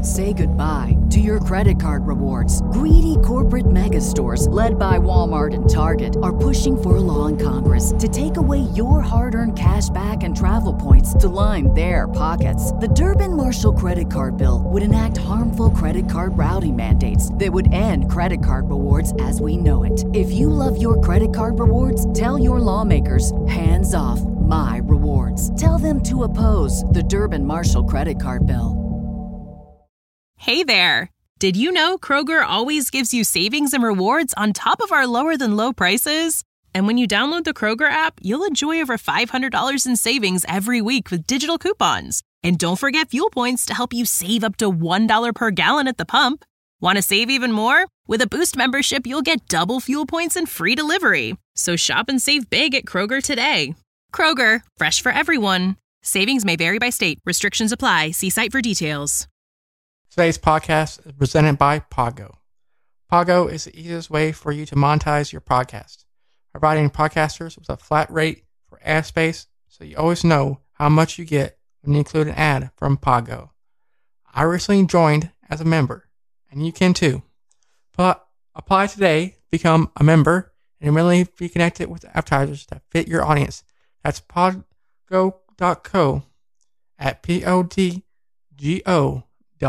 Say goodbye to your credit card rewards. Greedy corporate mega stores, led by Walmart and Target, are pushing for a law in Congress to take away your hard-earned cash back and travel points to line their pockets. The Durbin-Marshall credit card bill would enact harmful credit card routing mandates that would end credit card rewards as we know it. If you love your credit card rewards, tell your lawmakers, hands off my rewards. Tell them to oppose the Durbin-Marshall credit card bill. Hey there! Did you know Kroger always gives you savings and rewards on top of our lower-than-low prices? And when you download the Kroger app, you'll enjoy over $500 in savings every week with digital coupons. And don't forget fuel points to help you save up to $1 per gallon at the pump. Want to save even more? With a Boost membership, you'll get double fuel points and free delivery. So shop and save big at Kroger today. Kroger, fresh for everyone. Savings may vary by state. Restrictions apply. See site for details. Today's podcast is presented by Pogo. Pogo is the easiest way for you to monetize your podcast, providing podcasters with a flat rate for ad space so you always know how much you get when you include an ad from Pogo. I recently joined as a member, and you can too. But apply today, become a member, and immediately be connected with advertisers that fit your audience. That's podgo.co at podgo.co.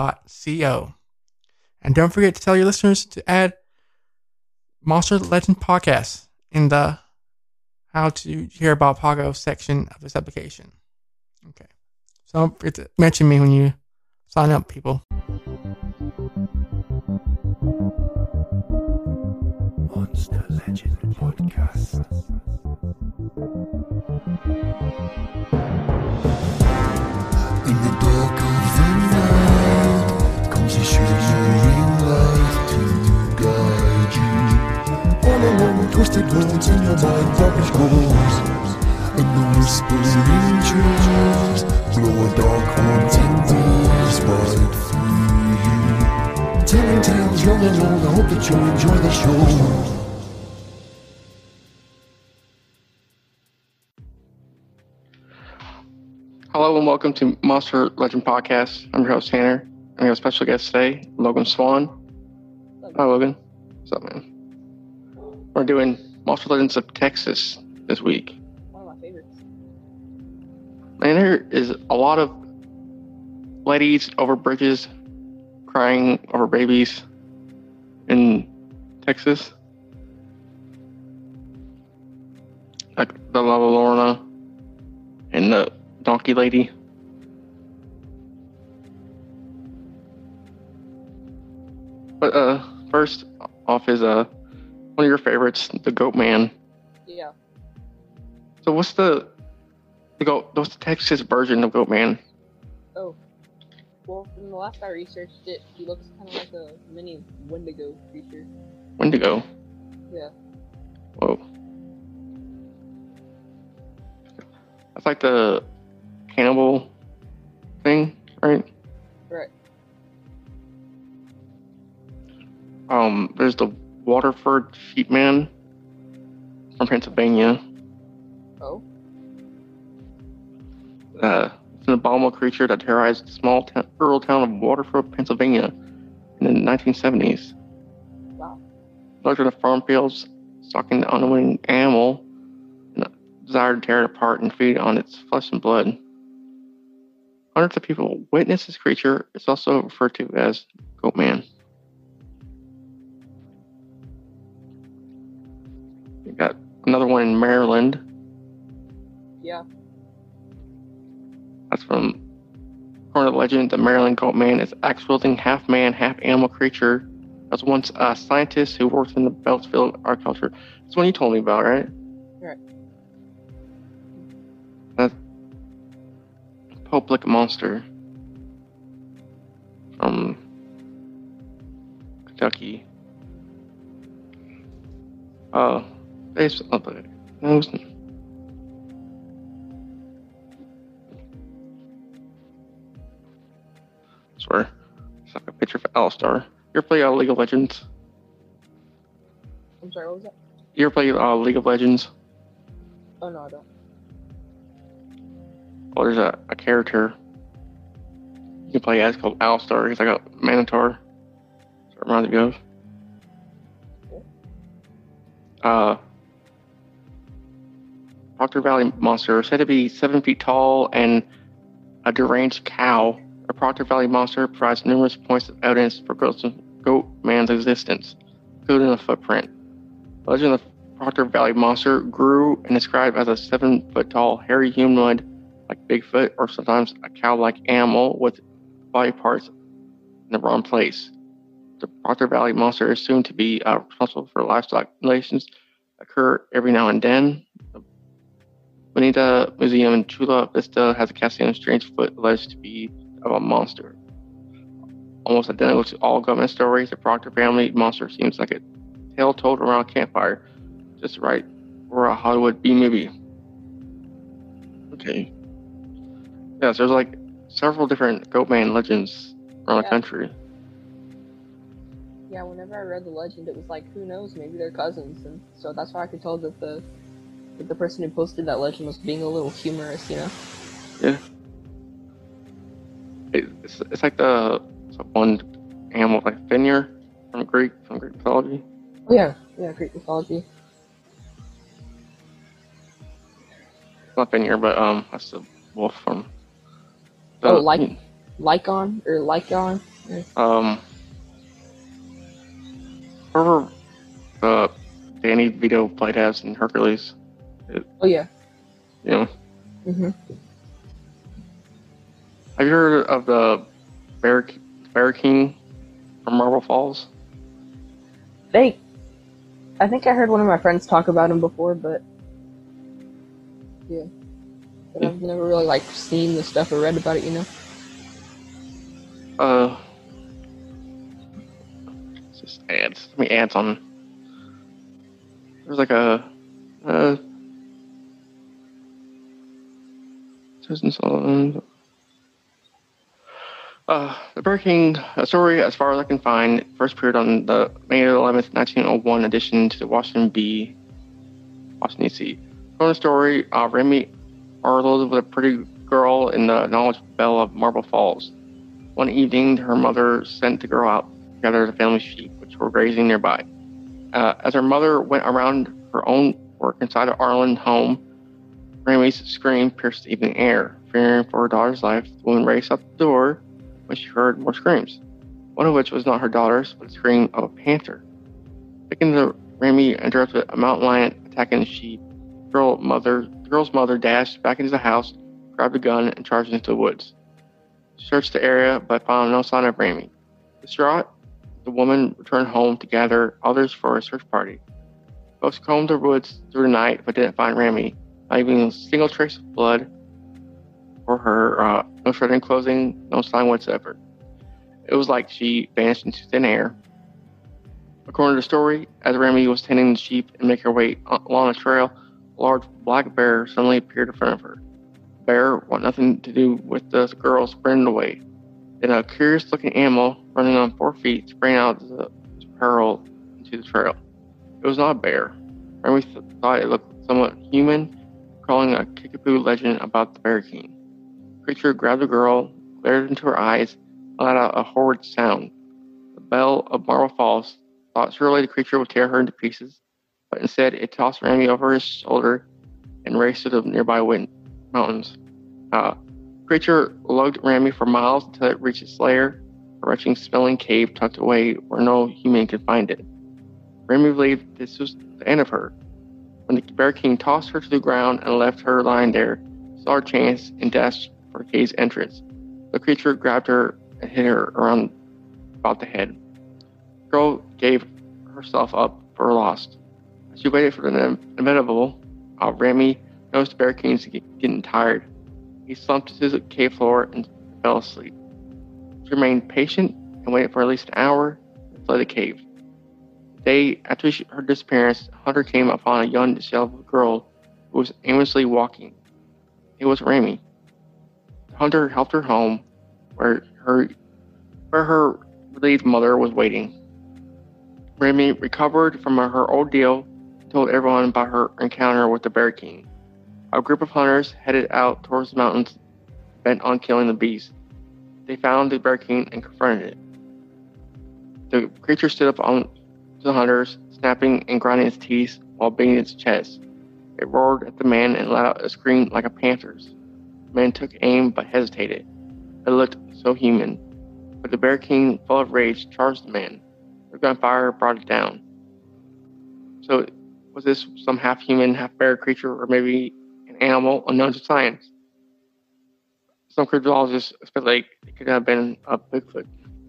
And don't forget to tell your listeners to add Monster Legend Podcast in the How to Hear About Pogo section of this application. Okay. So don't forget to mention me when you sign up, people. Monster Legend Podcast. In the dark of the night comes a shimmering light to guide you. All along the twisted roads in your mind, darkness grows, and the whispering trees blow a dark haunting breeze right through you. Telling tales young and old, I hope that you'll enjoy the show. Hello and welcome to Monster Legend Podcast. I'm your host, Tanner. I have a special guest today, Logan Swan. Hi, Logan. What's up, man? We're doing Monster Legends of Texas this week. One of my favorites. Man, there is a lot of ladies over bridges crying over babies in Texas. Like the Lava Lorna and the Donkey Lady. But first off is one of your favorites, the Goat Man. Yeah. So what's the Texas version of Goat Man? Oh. Well, from the last I researched it, he looks kind of like a mini Wendigo creature. Wendigo? Yeah. Whoa. That's like the cannibal thing, right? Right. There's the Waterford Sheepman from Pennsylvania. Oh? It's an abominable creature that terrorized the small rural town of Waterford, Pennsylvania in the 1970s. Wow. Larger than farm fields, stalking the unwilling animal, and a desire to tear it apart and feed on its flesh and blood. Hundreds of people witness this creature. It's also referred to as Goat Man. You got another one in Maryland. Yeah. That's from, according to legend, the Maryland Goat Man is axe-wielding, half-man, half-animal creature that was once a scientist who worked in the Beltsville agriculture. That's one you told me about, right? Right. That's Public Monster from Kentucky. Based on the news. Swear. It's like a picture of Alistar. You ever play League of Legends? I'm sorry, what was that? You ever play League of Legends? Oh, no, I don't. Well, there's a character. can play as called Owlstar. He's like a Minotaur. So it reminds me of. Proctor Valley Monster, said to be 7 feet tall and a deranged cow. A Proctor Valley Monster provides numerous points of evidence for Goat Man's existence, including a footprint. The legend of Proctor Valley Monster grew and described as a 7 foot tall, hairy humanoid like Bigfoot, or sometimes a cow-like animal with body parts in the wrong place. The Proctor Valley Monster is assumed to be responsible for livestock relations occur every now and then. The Bonita Museum in Chula Vista has a casting of strange foot alleged to be of a monster. Almost identical to all government stories, the Proctor family monster seems like a tale told around a campfire, just right for a Hollywood B movie. Okay. Yes, there's like several different Goatman legends around the country. Yeah, whenever I read the legend, it was like, who knows, maybe they're cousins, and so that's why I could tell that the person who posted that legend was being a little humorous, you know? Yeah. It's like one animal like Fenrir from Greek mythology. Oh yeah, Greek mythology. Not Fenrir, but that's the wolf from. Lycon or Lycon. Whoever Danny Vito played as in Hercules. Oh yeah. You know. Mhm. Have you heard of the Bear King from Marble Falls? I think I heard one of my friends talk about him before, but yeah. But I've never really like seen the stuff or read about it, you know. It's just ads. How many ads on? There's like a the Bear King story, as far as I can find, first appeared on the May 11th, 1901 edition to the Washington D.C. From the story, Remy Arnold with a pretty girl in the knowledge bell of Marble Falls. One evening, her mother sent the girl out to gather the family sheep, which were grazing nearby. As her mother went around her own work inside the Arlen home, Remy's scream pierced the evening air. Fearing for her daughter's life, the woman raced out the door when she heard more screams, one of which was not her daughter's, but the scream of a panther. Picking the Remy interrupted a mountain lion attacking the sheep. The girl's mother dashed back into the house, grabbed a gun, and charged into the woods. She searched the area, but found no sign of Remy. Distraught, the woman returned home to gather others for a search party. Folks combed the woods through the night, but didn't find Remy. Not even a single trace of blood for her, no shredding clothing, no sign whatsoever. It was like she vanished into thin air. According to the story, as Remy was tending the sheep and making her way along the trail, a large black bear suddenly appeared in front of her. The bear wanted nothing to do with the girl sprinting away. Then a curious-looking animal, running on 4 feet, sprang out of the peril into the trail. It was not a bear. Remy thought it looked somewhat human, recalling a Kickapoo legend about the Bear King. The creature grabbed the girl, glared into her eyes, and let out a horrid sound. The belle of Marble Falls thought surely the creature would tear her into pieces, but instead it tossed Remy over his shoulder and raced to the nearby mountains. The creature lugged Remy for miles until it reached its lair, a wretched smelling cave tucked away where no human could find it. Remy believed this was the end of her. When the Bear King tossed her to the ground and left her lying there, she saw her chance and dashed for the cave's entrance. The creature grabbed her and hit her around about the head. The girl gave herself up for lost. As she waited for the inevitable, Remy noticed the Bear King's getting tired. He slumped to the cave floor and fell asleep. She remained patient and waited for at least an hour and fled the cave. The day after her disappearance, a hunter came upon a young, disheveled girl who was aimlessly walking. It was Remy. The hunter helped her home, where her relieved mother was waiting. Remy recovered from her ordeal and told everyone about her encounter with the Bear King. A group of hunters headed out towards the mountains, bent on killing the beast. they found the Bear King and confronted it. The creature stood up on the hunters, snapping and grinding its teeth while beating its chest. It roared at the man and let out a scream like a panther's. The man took aim but hesitated. It looked so human. But the Bear King, full of rage, charged the man. The gunfire brought it down. So, was this some half-human, half-bear creature, or maybe an animal unknown to science? Some cryptologists speculate it could have been a Bigfoot.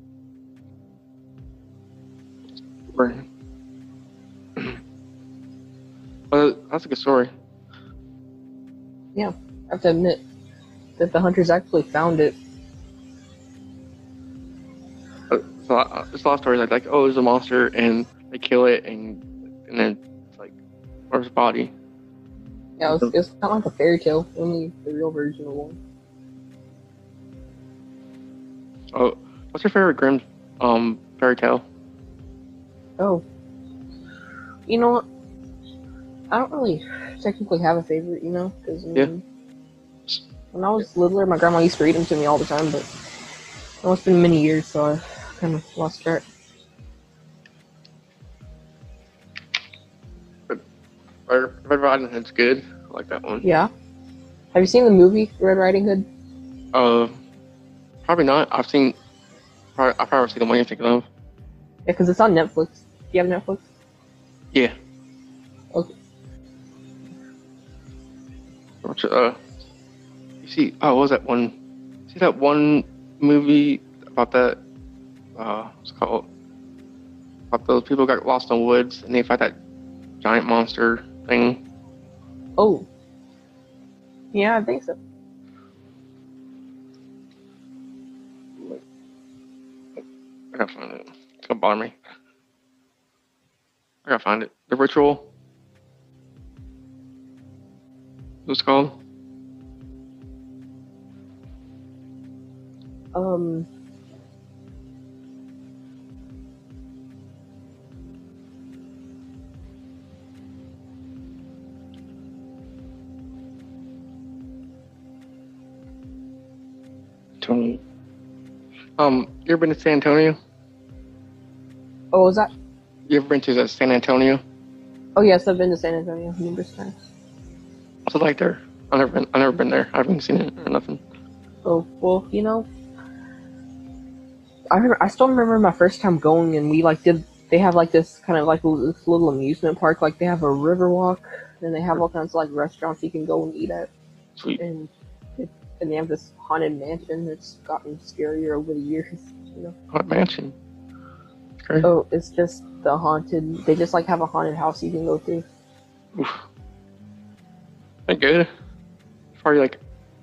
Well, that's a good story. Yeah, I have to admit that the hunters actually found it. There's a lot of stories like, oh, there's a monster, and they kill it, and then it's like, where's the body? Yeah, it was kind of like a fairy tale, only the real version of one. Oh, what's your favorite Grimm fairy tale? Oh, you know what? I don't really technically have a favorite, you know, because when I was littler, my grandma used to read them to me all the time, but it's been many years, so I kind of lost track. But Red Riding Hood's good. I like that one. Yeah. Have you seen the movie Red Riding Hood? Probably not. I've probably seen the one you're thinking of. Yeah, because it's on Netflix. Do you have Netflix? Yeah. Okay. You see, what was that one? See that one movie about that? What's it called? About those people got lost in the woods and they fight that giant monster thing. Oh. Yeah, I think so. I gotta find it. It's gonna bother me. I gotta find it. The Ritual. What's it called? Tony. You ever been to San Antonio? Oh, was that? You ever been to San Antonio? Oh, yes, I've been to San Antonio numerous times. What's it like there? I've never been there. I haven't seen it or nothing. Oh, well, you know, I still remember my first time going, and they have like this kind of like this little amusement park, like they have a river walk, and they have all kinds of like restaurants you can go and eat at. Sweet. And they have this haunted mansion that's gotten scarier over the years, you know. Haunted mansion? Great. Oh, it's just they just like have a haunted house you can go to. Oof. That good? Probably like.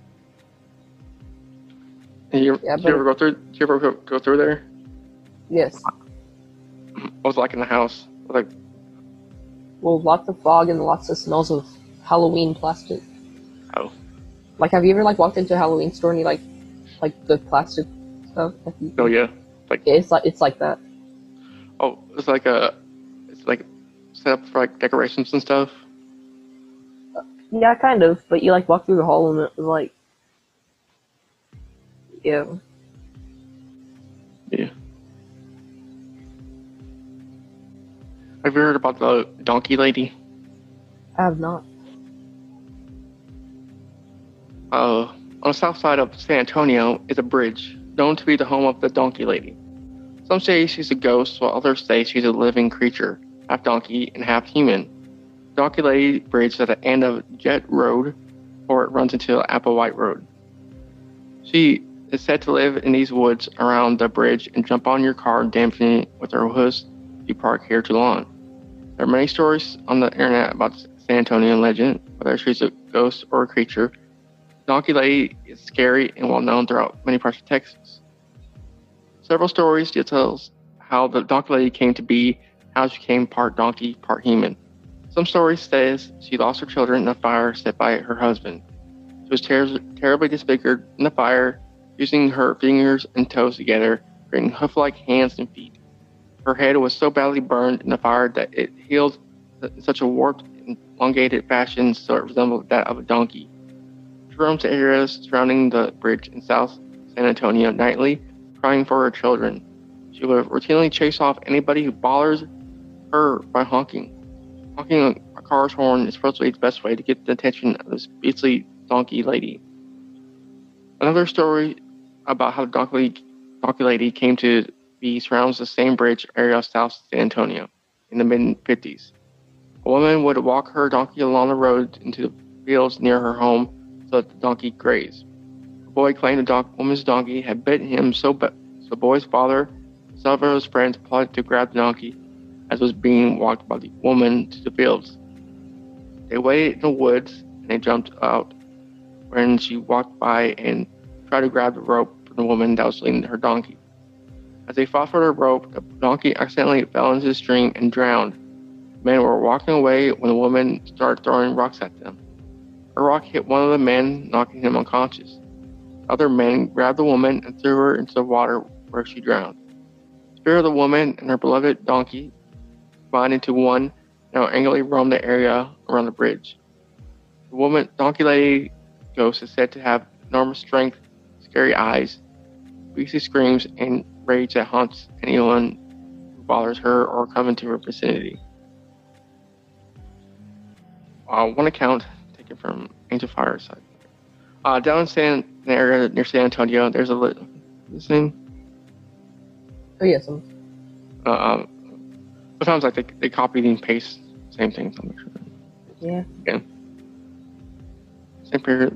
Did you ever go through? Did you ever go through there? Yes. What was it like in the house? Like. Well, lots of fog and lots of smells of Halloween plastic. Oh. Like, have you ever like walked into a Halloween store and you like the plastic stuff? Oh yeah. Like. Yeah, it's like that. Oh, it's like set up for like decorations and stuff. Yeah, kind of. But you like walk through the hall and it was like, yeah. Yeah. Have you heard about the donkey lady? I have not. On the south side of San Antonio is a bridge known to be the home of the donkey lady. Some say she's a ghost, while others say she's a living creature, half donkey and half human. Donkey Lady Bridge is at the end of Jet Road, or it runs into Applewhite Road. She is said to live in these woods around the bridge and jump on your car, damping it with her hooves if you park here too long. There are many stories on the internet about the San Antonio legend, whether she's a ghost or a creature. Donkey Lady is scary and well known throughout many parts of Texas. Several stories details how the Donkey Lady came to be, how she became part donkey, part human. Some stories says she lost her children in a fire set by her husband. She was terribly disfigured in the fire, using her fingers and toes together, creating hoof-like hands and feet. Her head was so badly burned in the fire that it healed in such a warped and elongated fashion so it resembled that of a donkey. She roams the areas surrounding the bridge in South San Antonio nightly, crying for her children. She would routinely chase off anybody who bothers her by honking. Honking a car's horn is supposedly the best way to get the attention of this beastly donkey lady. Another story about how the donkey lady came to be surrounds the same bridge area of South San Antonio in the mid-50s. A woman would walk her donkey along the road into the fields near her home so that the donkey grazed. The boy claimed the woman's donkey had bitten him so the boy's father and several of his friends plotted to grab the donkey as it was being walked by the woman to the fields. They waited in the woods and they jumped out when she walked by and tried to grab the rope from the woman that was leading her donkey. As they fought for the rope, the donkey accidentally fell into the stream and drowned. Men were walking away when the woman started throwing rocks at them. A rock hit one of the men, knocking him unconscious. Other men grabbed the woman and threw her into the water where she drowned. The spirit of the woman and her beloved donkey combined into one, now angrily roam the area around the bridge. The donkey lady ghost is said to have enormous strength, scary eyes, beastly screams, and rage that haunts anyone who bothers her or comes into her vicinity. One account taken from Angel Fireside. Down in an area near San Antonio, there's a listening. Oh yes. Sometimes like they copy and paste same things. I'm not sure. Yeah. Again. Same period.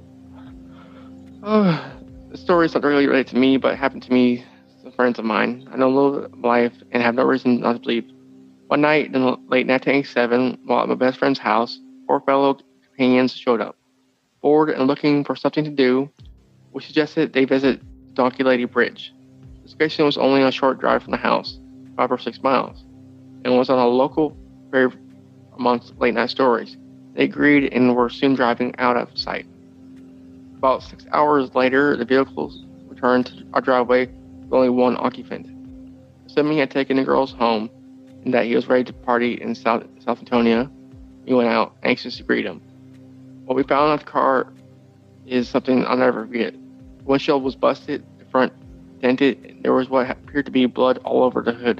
The story is not really related to me, but it happened to me, some friends of mine. I know a little bit of life and have no reason not to believe. One night in the late 1987, while at my best friend's house, 4 fellow companions showed up. Bored and looking for something to do, we suggested they visit Donkey Lady Bridge. The station was only a short drive from the house, 5 or 6 miles, and was on a local ferry amongst late night stories. They agreed and were soon driving out of sight. About 6 hours later, the vehicles returned to our driveway with only one occupant. Assuming he had taken the girls home and that he was ready to party in South Antonio, we went out, anxious to greet him. What we found in the car is something I'll never forget. The windshield was busted, the front dented, and there was what appeared to be blood all over the hood.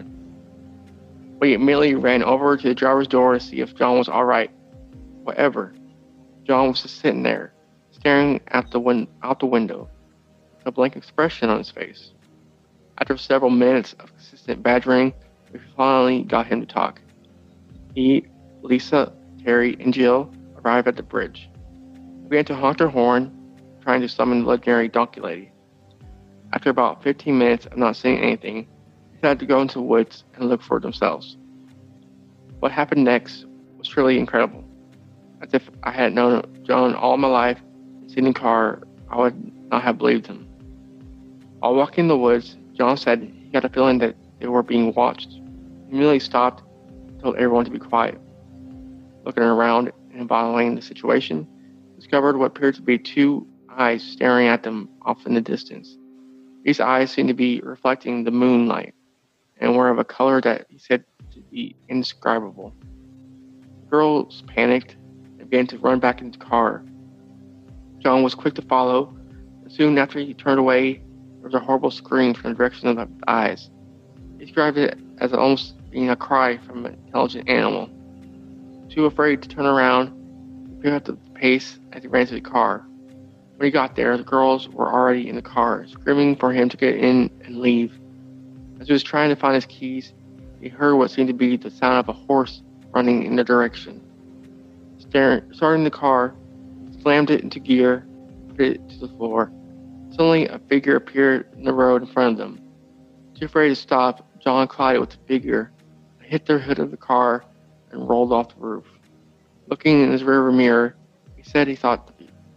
We immediately ran over to the driver's door to see if John was alright. Whatever. John was just sitting there, staring out the window, with a blank expression on his face. After several minutes of consistent badgering, we finally got him to talk. He, Lisa, Terry, and Jill arrived at the bridge. We began to honk their horn, trying to summon the legendary Donkey Lady. After about 15 minutes of not seeing anything, they decided to go into the woods and look for themselves. What happened next was truly incredible. As if I had known John all my life and seen the car, I would not have believed him. While walking in the woods, John said he got a feeling that they were being watched. He immediately stopped and told everyone to be quiet. Looking around and evaluating the situation, he discovered what appeared to be 2 eyes staring at them off in the distance. These eyes seemed to be reflecting the moonlight and were of a color that he said to be indescribable. The girls panicked and began to run back into the car. John was quick to follow, and soon after he turned away, there was a horrible scream from the direction of the eyes. He described it as almost being a cry from an intelligent animal. Too afraid to turn around, he picked up the pace as he ran to the car. When he got there, the girls were already in the car, screaming for him to get in and leave. As he was trying to find his keys, he heard what seemed to be the sound of a horse running in the direction. Starting the car, he slammed it into gear, put it to the floor. Suddenly, a figure appeared in the road in front of them. Too afraid to stop, John collided with the figure, hit the hood of the car, and rolled off the roof. Looking in his rearview mirror, he said he thought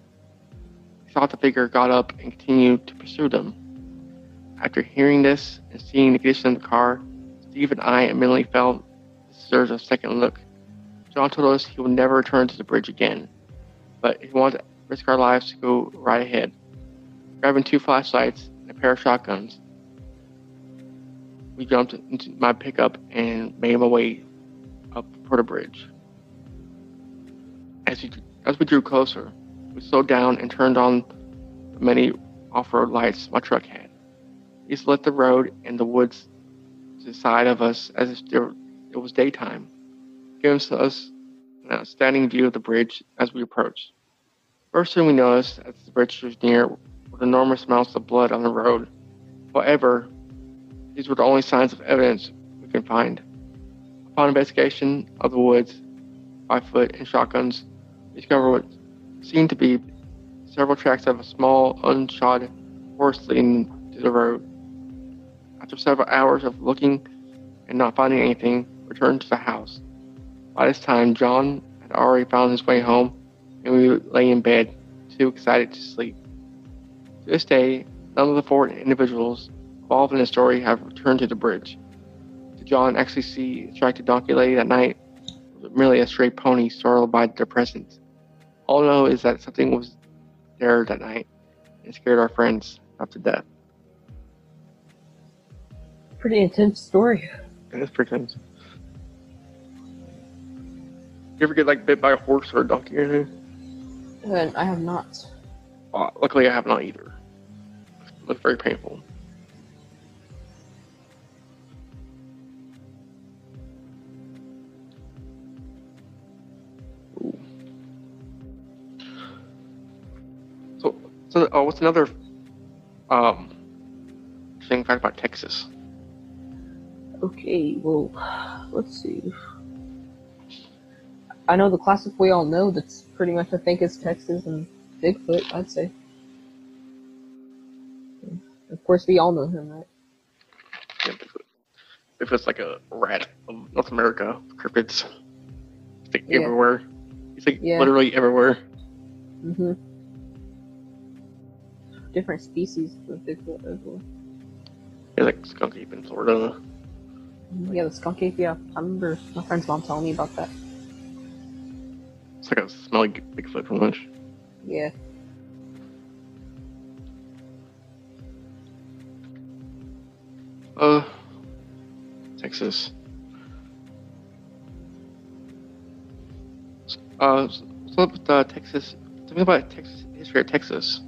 the figure got up and continued to pursue them. After hearing this and seeing the condition of the car, Steve and I immediately felt this deserves a second look. John told us he would never return to the bridge again, but if he wanted to risk our lives to go right ahead. Grabbing 2 flashlights and a pair of shotguns, we jumped into my pickup and made my way up for the bridge. As we drew closer, we slowed down and turned on the many off-road lights my truck had. These lit the road and the woods to the side of us as if it was daytime, giving us an outstanding view of the bridge as we approached. First thing we noticed as the bridge was near were enormous amounts of blood on the road. However, these were the only signs of evidence we could find. Upon investigation of the woods, 5-foot and shotguns, we discovered what seemed to be several tracks of a small, unshod horse leading to the road. After several hours of looking and not finding anything, we returned to the house. By this time, John had already found his way home, and we lay in bed, too excited to sleep. To this day, none of the 4 individuals involved in the story have returned to the bridge. Did John actually see the attractive donkey lady that night? Or was it merely a stray pony startled by their presence? All I know is that something was there that night and scared our friends up to death. Pretty intense story. It is pretty intense. You ever get bit by a horse or a donkey or anything? And I have not. Luckily, I have not either. It looks very painful. Ooh. So, what's another interesting fact about Texas? Okay, well, let's see. I know the classic we all know that's pretty much, I think, is Texas and Bigfoot, I'd say. Of course, we all know him, right? Yeah, Bigfoot's like a rat of North America. Cryptids. He's everywhere. He's literally everywhere. Mm-hmm. Different species of Bigfoot as well. He's like skunk ape in Florida. Yeah, the skunk ape, yeah. I remember my friend's mom telling me about that. It's like a smelly Bigfoot from lunch. Yeah. Texas. What's up with Texas? Tell me about Texas history of Texas.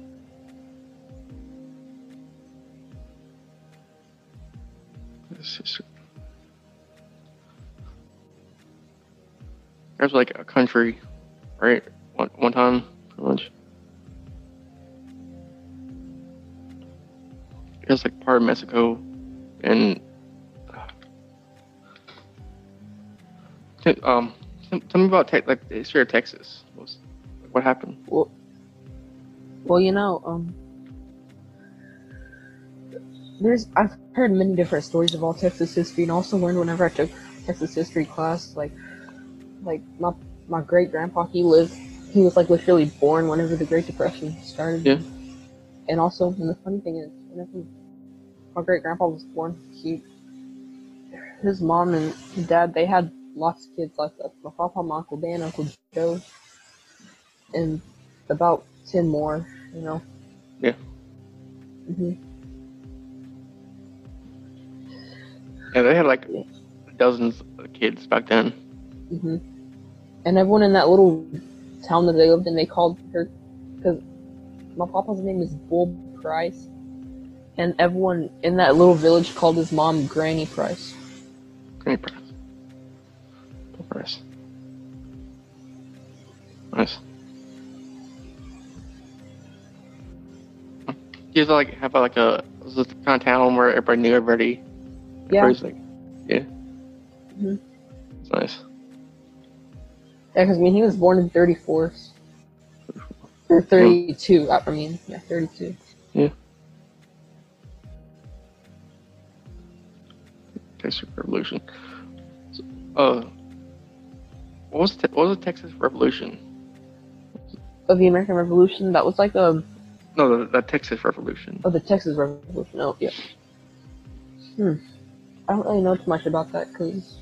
There's like a country, right? One time, pretty much. It's like part of Mexico, and tell me about the history of Texas. What happened? Well, you know, I've heard many different stories of all Texas history, and also learned whenever I took Texas history class, like my great grandpa, he was like literally born whenever the Great Depression started. Yeah. And also, and the funny thing is, whenever my great grandpa was born, his mom and dad, they had lots of kids like that. My papa, my Uncle Dan, Uncle Joe, and about 10 more, you know. Yeah. Mhm. Yeah, they had like dozens of kids back then. Mhm. And everyone in that little town that they lived in, they called her, because my papa's name is Bull Price, and everyone in that little village called his mom Granny Price. Granny Price. Bull Price. Nice. You guys have was this the kind of town where everybody knew everybody? Yeah. Everybody's yeah. Mhm. It's nice. Yeah, because he was born in 34. Or 32, yeah, 32. Yeah. Texas Revolution. So, what was the Texas Revolution? Of the American Revolution, that was like No, the Texas Revolution. Oh, the Texas Revolution. Oh, yeah. I don't really know too much about that because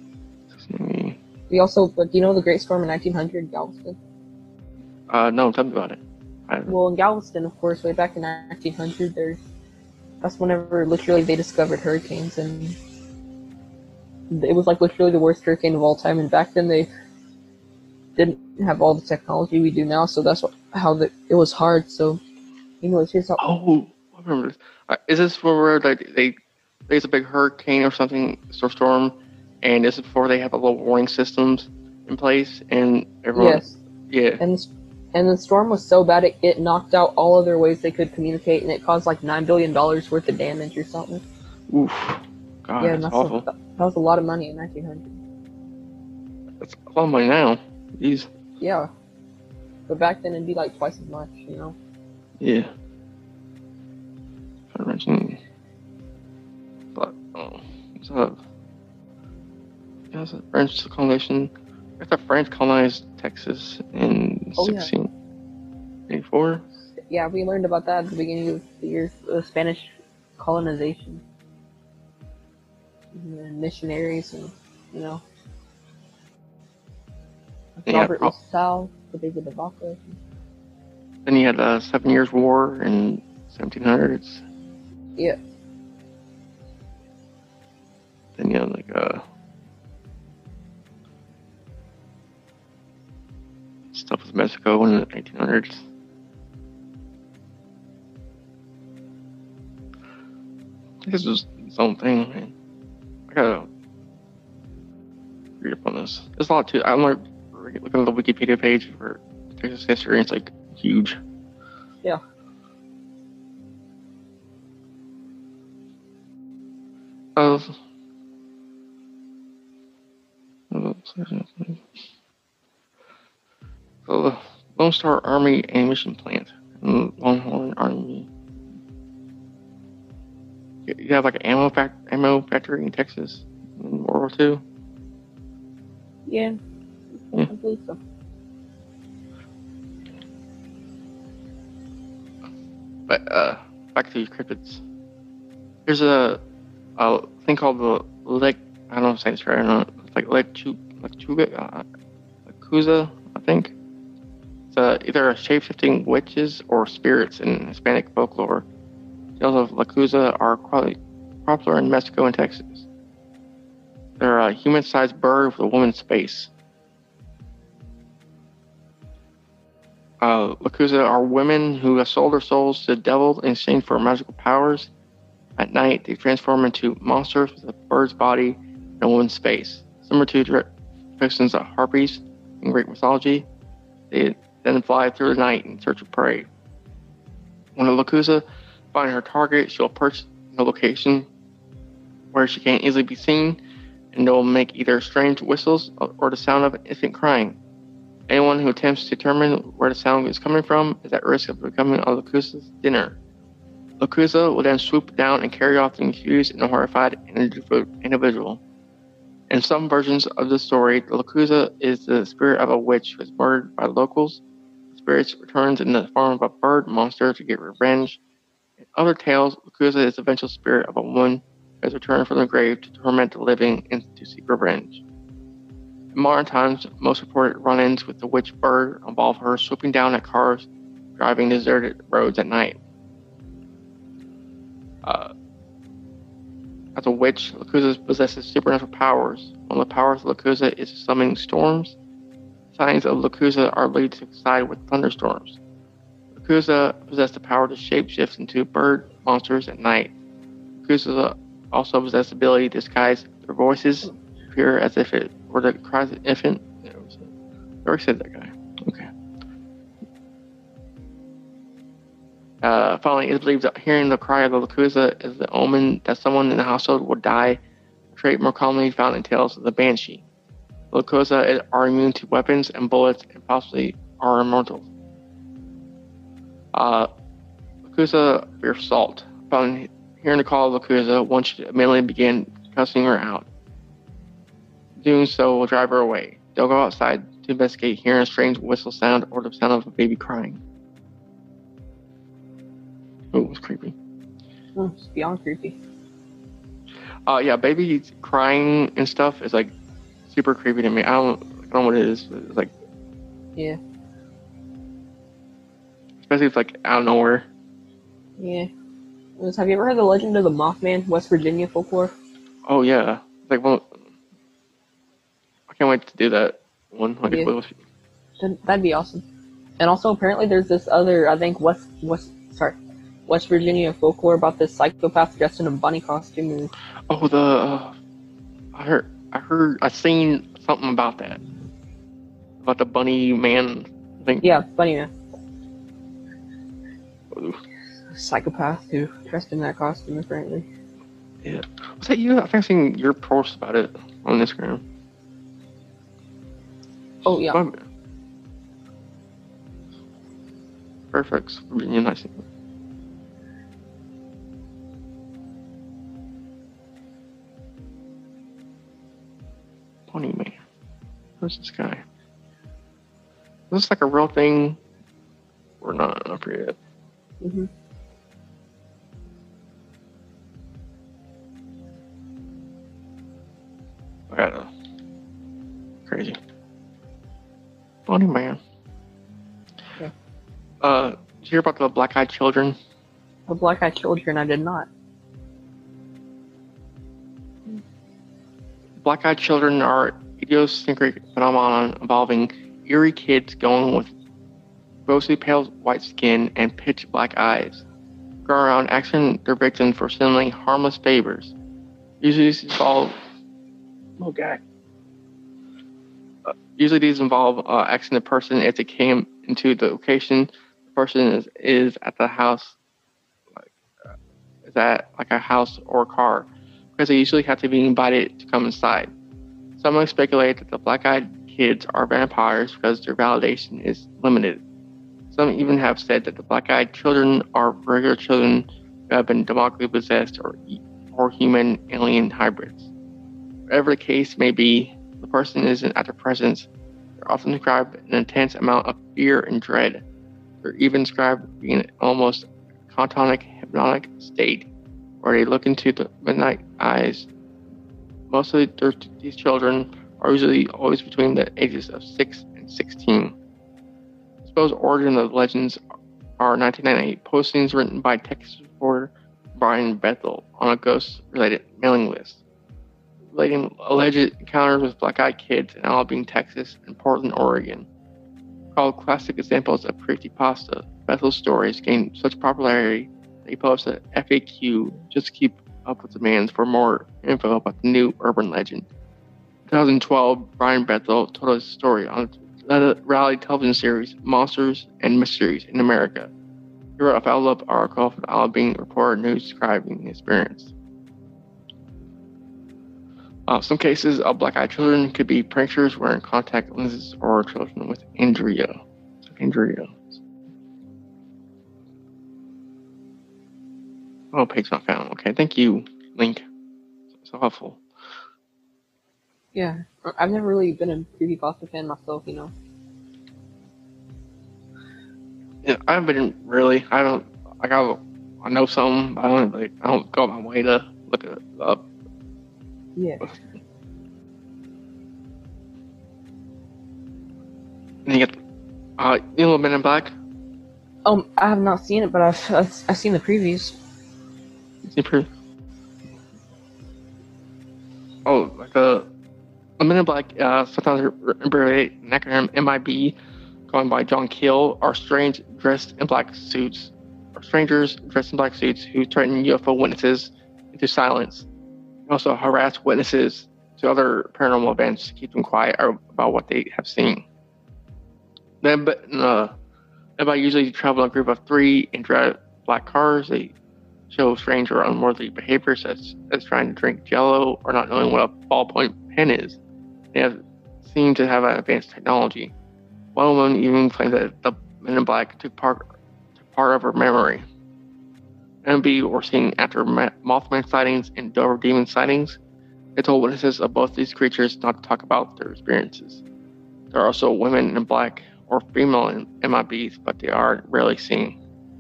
we also. But do you know the Great Storm in 1900, Galveston? No, tell me about it. Well, in Galveston, of course, way back in 1900, that's whenever literally they discovered hurricanes, and it was like literally the worst hurricane of all time. And back then they didn't have all the technology we do now, so that's how it was hard. So You know, it's just Oh, I remember this. Is this where there's a big hurricane or something, or storm, and this is before they have a little warning systems in place, and everyone. yes, Yeah. and the storm was so bad it knocked out all other ways they could communicate, and it caused like $9 billion worth of damage or something. Oof. God, Yeah, that's awful. that was a lot of money in 1900. That's a lot of money now. Jeez. Yeah, but back then it'd be like twice as much, you know. Yeah. I mentioned, but it's a French colonization. I guess the French colonized Texas in 1684. Yeah, we learned about that at the beginning of the year, the Spanish colonization. And missionaries, and you know, Robert LaSalle, the David of Vaca. Then you had the 7 Years' War in 1700s. Yeah. Then you had like stuff with Mexico in the 1800s. I guess it was its own thing, man. I gotta read up on this. There's a lot too. I'm like looking at the Wikipedia page for Texas history, and it's like huge. Yeah. So the Lone Star Army Ammunition Plant and Longhorn Army. You have like an ammo factory in Texas in World War II. Yeah. I believe so. But back to cryptids. There's a thing called the I don't know if I'm saying this right or not. It's like Lacuza, I think. It's either a shape-shifting witches or spirits in Hispanic folklore. Tales of Lacuza are quite popular in Mexico and Texas. They're a human-sized bird with a woman's face. Lacuza are women who have sold their souls to the devil in exchange for magical powers. At night, they transform into monsters with a bird's body and a woman's face. Similar to depictions of harpies in Greek mythology, they then fly through the night in search of prey. When a Lacuza finds her target, she'll perch in a location where she can't easily be seen, and they'll make either strange whistles or the sound of an infant crying. Anyone who attempts to determine where the sound is coming from is at risk of becoming a Lacuza's dinner. Lacuza will then swoop down and carry off the confused and horrified individual. In some versions of the story, the Lacuza is the spirit of a witch who is murdered by locals. The spirit returns in the form of a bird monster to get revenge. In other tales, Lacuza is the eventual spirit of a woman who has returned from the grave to torment the living and to seek revenge. In modern times, most reported run-ins with the witch bird involve her swooping down at cars driving deserted roads at night. As a witch, Lacuza possesses supernatural powers. One of the powers of Lacuza is summoning storms. Signs of Lacuza are believed to coincide with thunderstorms. Lacuza possess the power to shapeshift into bird monsters at night. Lacuza also possess the ability to disguise their voices, appear as if it were the cries of an infant. I already said that guy. Okay. Finally, it is believed that hearing the cry of the Lacuza is the omen that someone in the household will die, a trait more commonly found in tales of the Banshee. The Lacuza are immune to weapons and bullets and possibly are immortal. Lacuza fear salt. Upon hearing the call of Lacuza, one should immediately begin cussing her out. Doing so will drive her away. They'll go outside to investigate, hearing a strange whistle sound or the sound of a baby crying. Oh, it was creepy. Oh, it's beyond creepy. Yeah, baby crying and stuff is like super creepy to me. I don't know what it is. It's like, yeah. Especially if it's like out of nowhere. Yeah. Have you ever heard the legend of the Mothman, West Virginia folklore? Oh yeah, it's like well, I can't wait to do that one. Yeah. That'd be awesome. And also, apparently, there's this other, I think, West sorry, West Virginia folklore about this psychopath dressed in a bunny costume. Oh, I seen something about that. About the bunny man thing. Yeah, bunny man. Ooh. Psychopath who dressed in that costume, apparently. Yeah. Was that you? I think I've seen your post about it on Instagram. Oh, yeah. Perfect. Really nice. Bunny man. Who's this guy? Is this like a real thing? Or not? Not for yet. Mm-hmm. Crazy. Bunny man. Yeah. Did you hear about the black-eyed children? The black-eyed children, I did not. Black-eyed children are idiosyncratic phenomenon involving eerie kids going with rosy pale white skin and pitch black eyes, go around asking their victims for seemingly harmless favors. Usually these involve asking the person if they came into the location the person is at the house, is at like a house or a car, because they usually have to be invited to come inside. Some speculate that the black-eyed kids are vampires because their validation is limited. Some even have said that the black-eyed children are regular children who have been demonically possessed or human alien hybrids. Whatever the case may be, the person isn't at their presence. They're often described an intense amount of fear and dread. They're even described being an almost catatonic, hypnotic state where they look into the midnight eyes. Mostly these children are usually always between the ages of 6 and 16. The supposed origin of the legends are 1998 postings written by Texas reporter Brian Bethel on a ghost-related mailing list, relating alleged encounters with black-eyed kids in Abilene, Texas, and Portland, Oregon. Called classic examples of creepypasta, Bethel's stories gained such popularity that he posted an FAQ just to keep up with demands for more info about the new urban legend. In 2012, Brian Bethel told his story on the reality television series Monsters and Mysteries in America. He wrote a follow-up article for the Abilene Reporter News describing the experience. Some cases of black-eyed children could be pranksters wearing contact lenses or children with andria. Oh, page not found. Okay, thank you, Link. So helpful. Yeah, I've never really been a creepypasta fan myself, you know. Yeah, I haven't been really. I know some, but I don't go my way to look it up. Yeah. And you get, Men in Black. I have not seen it, but I've seen the previews. Oh, like the Men in Black. Sometimes abbreviate an acronym MIB, going by John Keel, are strangers dressed in black suits who threaten UFO witnesses into silence. Also harass witnesses to other paranormal events to keep them quiet about what they have seen. Everybody usually travel in a group of 3 and drive black cars. They show strange or unworthy behavior, such as trying to drink Jell-O or not knowing what a ballpoint pen is. They seem to have advanced technology. One woman even claimed that the Men in Black took part of her memory. MB were seen after Mothman sightings and Dover Demon sightings. They told witnesses of both these creatures not to talk about their experiences. There are also women in black or female MIBs, but they are rarely seen.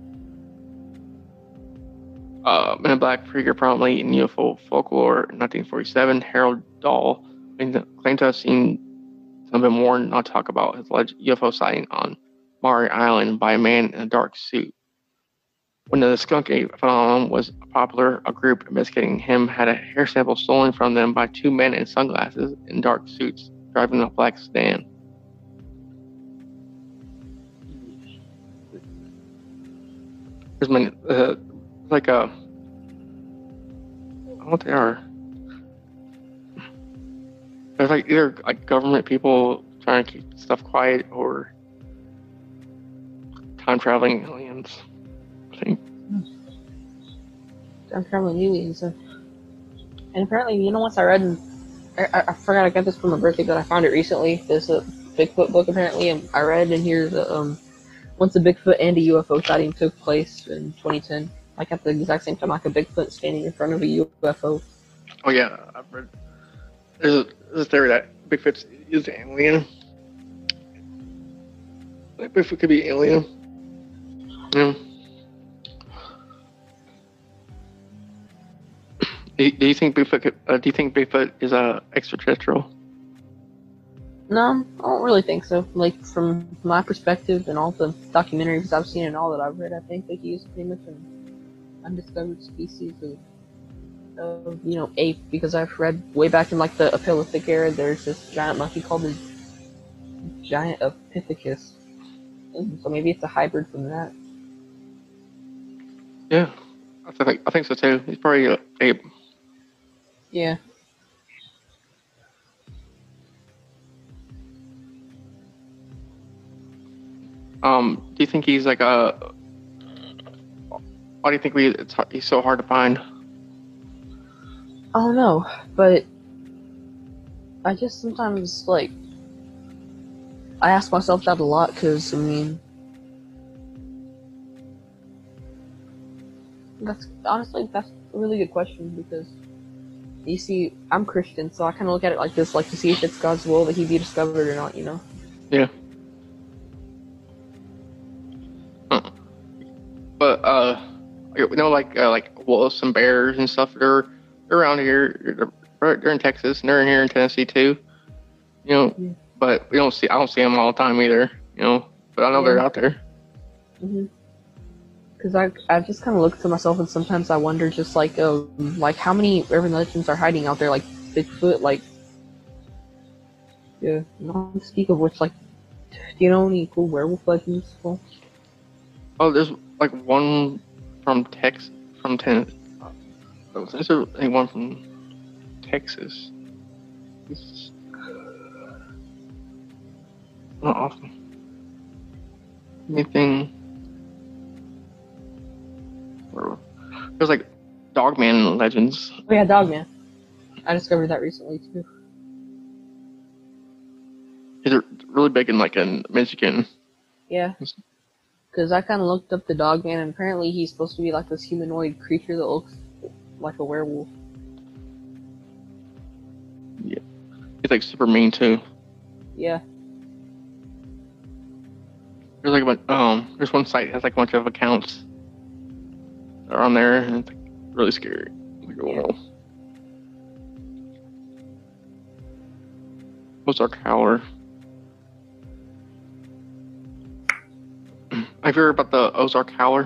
Men in Black figured prominently in UFO folklore. In 1947, Harold Dahl claimed to have seen some been warned not to talk about his alleged UFO sighting on Maury Island by a man in a dark suit. When the skunk ape phenomenon was popular, a group investigating him had a hair sample stolen from them by 2 men in sunglasses in dark suits driving a black sedan. There's many, like I don't know what they are. There's like either like government people trying to keep stuff quiet or time traveling aliens. I think. Time traveling aliens. And apparently, once I read, and I forgot I got this for my birthday, but I found it recently. There's a Bigfoot book apparently, and I read in here that once a Bigfoot and a UFO sighting took place in 2010, like at the exact same time, like a Bigfoot standing in front of a UFO. Oh yeah, I've read. There's a theory that Bigfoot is an alien. Like Bigfoot could be alien. Yeah. Do you think Bigfoot is extraterrestrial? No, I don't really think so. Like, from my perspective and all the documentaries I've seen and all that I've read, I think that he is pretty much an undiscovered species of ape, because I've read way back in, like, the Paleolithic era, there's this giant monkey called the giant Epithecus. So maybe it's a hybrid from that. Yeah, I think so too. He's probably an ape. Yeah. Do you think he's like a? Why do you think he's so hard to find? I don't know, but I just sometimes I ask myself that a lot, because that's a really good question, because you see, I'm Christian, so I kind of look at it like this, like to see if it's God's will that he be discovered or not, Yeah. But like wolves and bears and stuff, they're around here. They're in Texas, and they're in here in Tennessee too. Yeah. But I don't see them all the time either. But I know they're out there. Mhm. Because I just kind of look to myself, and sometimes I wonder, just like how many urban legends are hiding out there, like Bigfoot, not to speak of which, do you know any cool werewolf legends? Well, oh, there's like one from Tennessee. Is there anyone from Texas? It's not awesome. Anything? There's like Dogman legends. Oh yeah, Dogman. I discovered that recently too. Is it really big in Michigan? Yeah. Because I kind of looked up the Dogman, and apparently he's supposed to be like this humanoid creature that looks like a werewolf. Yeah. He's like super mean too. Yeah. There's there's one site that has like a bunch of accounts that are on there, and it's really scary. Ozark Howler. Have you heard about the Ozark Howler?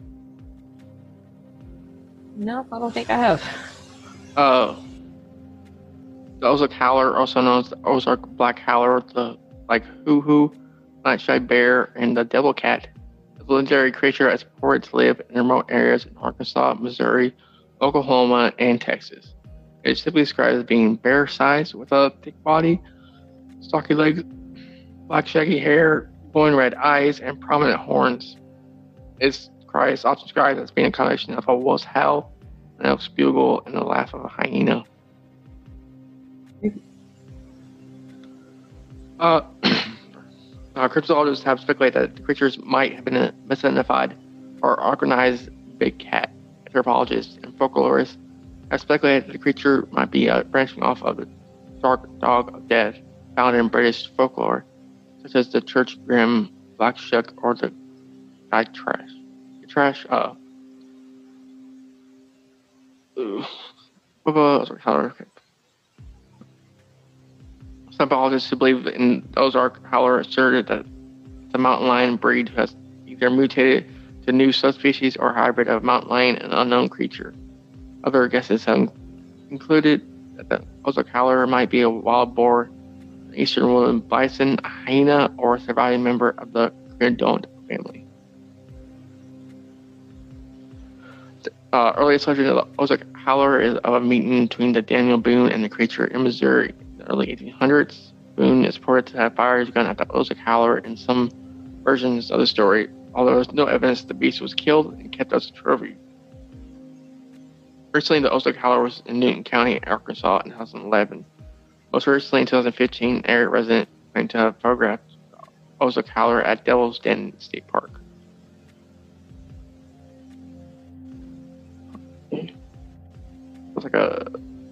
No, I don't think I have. The Ozark Howler, also known as the Ozark Black Howler, the Hoo-Hoo, Nightshade Bear, and the Devil Cat, is a legendary creature that's reported to live in remote areas in Arkansas, Missouri, Oklahoma, and Texas. It is typically described as being bear-sized with a thick body, stocky legs, black shaggy hair, glowing red eyes, and prominent horns. Its cry is often described as being a combination of a wolf's howl, an elf's bugle, and the laugh of a hyena. Cryptozoologists have speculated that the creatures might have been misidentified or organized big cat. Anthropologists and folklorists have speculated that the creature might be branching off of the dark dog of death found in British folklore, such as the Church Grim, Black Shuck, or the Guy Trash. Some biologists who believe in Ozark Howler asserted that the mountain lion breed has either mutated to a new subspecies or hybrid of mountain lion and unknown creature. Other guesses have included that the Ozark Howler might be a wild boar, an eastern woolly bison, a hyena, or a surviving member of the Crenodont family. Earliest legend of the Ozark Howler is of a meeting between the Daniel Boone and the creature in Missouri in the early 1800s. Boone is reported to have fired his gun at the Ozark Howler in some versions of the story, although there's no evidence the beast was killed and kept as a trophy. Recently, the Ozark Howler was in Newton County, Arkansas in 2011. Most recently, in 2015, an area resident claimed to have photographed Ozark Howler at Devil's Den State Park. It's like a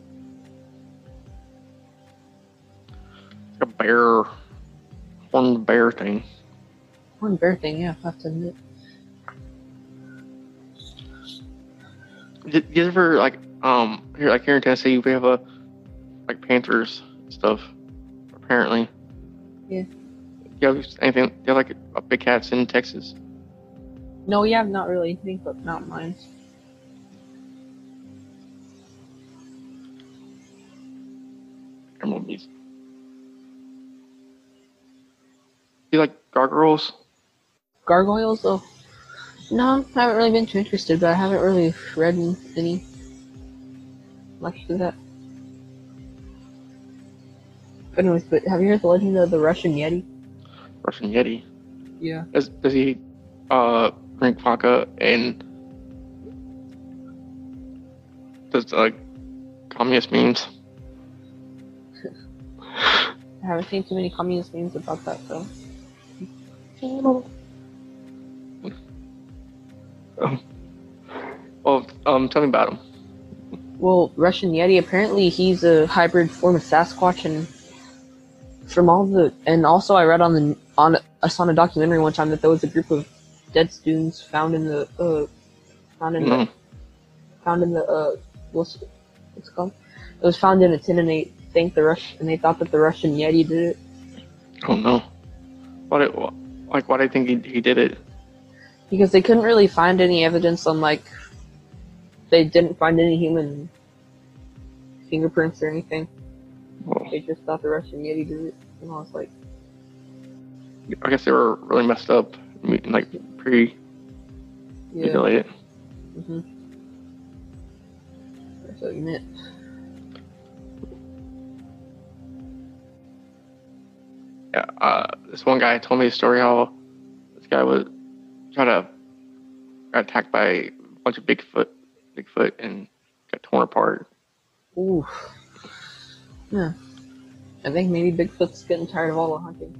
bear, horned bear thing. Horned bear thing, yeah, I have to admit. Did you ever here in Tennessee we have panthers and stuff, apparently. Yeah. Do you have anything? Do you have a big cats in Texas? No, yeah, not really anything, but not mine. Emerald bees. Do you like gargoyles? Gargoyles? Oh, no, I haven't really been too interested, but I haven't really read any much to that. But anyways, have you heard the legend of the Russian Yeti? Russian Yeti? Yeah. Does he drink vodka and does communist memes? I haven't seen too many communist memes about that, though. Tell me about him. Well, Russian Yeti, apparently he's a hybrid form of Sasquatch, and also I read I saw in a documentary one time that there was a group of dead students found in the what's it called? It was found in a tin, and they thought that the Russian Yeti did it. Oh no! Why do you think he did it? Because they couldn't really find any evidence on they didn't find any human fingerprints or anything. Oh. They just thought the Russian Yeti did it, and I was like, I guess they were really messed up, pre-mutilated. Mm-hmm. That's what you meant. Yeah, this one guy told me a story how this guy got attacked by a bunch of Bigfoot and got torn apart. Ooh. Yeah. I think maybe Bigfoot's getting tired of all the hunting.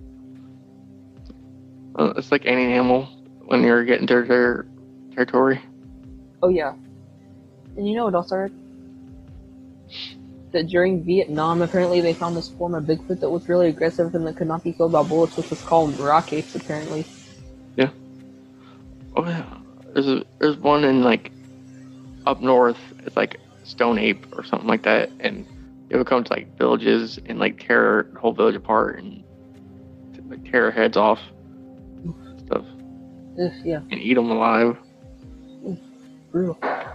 It's like any animal when you're getting to their territory. Oh yeah. And you know what else I read? That during Vietnam, apparently they found this form of Bigfoot that was really aggressive and that could not be killed by bullets, which was called rock apes, apparently. Yeah. Oh yeah. There's one in up north. It's stone ape or something like that, and it would come to villages and tear the whole village apart and tear their heads off and stuff. Yeah. And eat them alive. Brutal.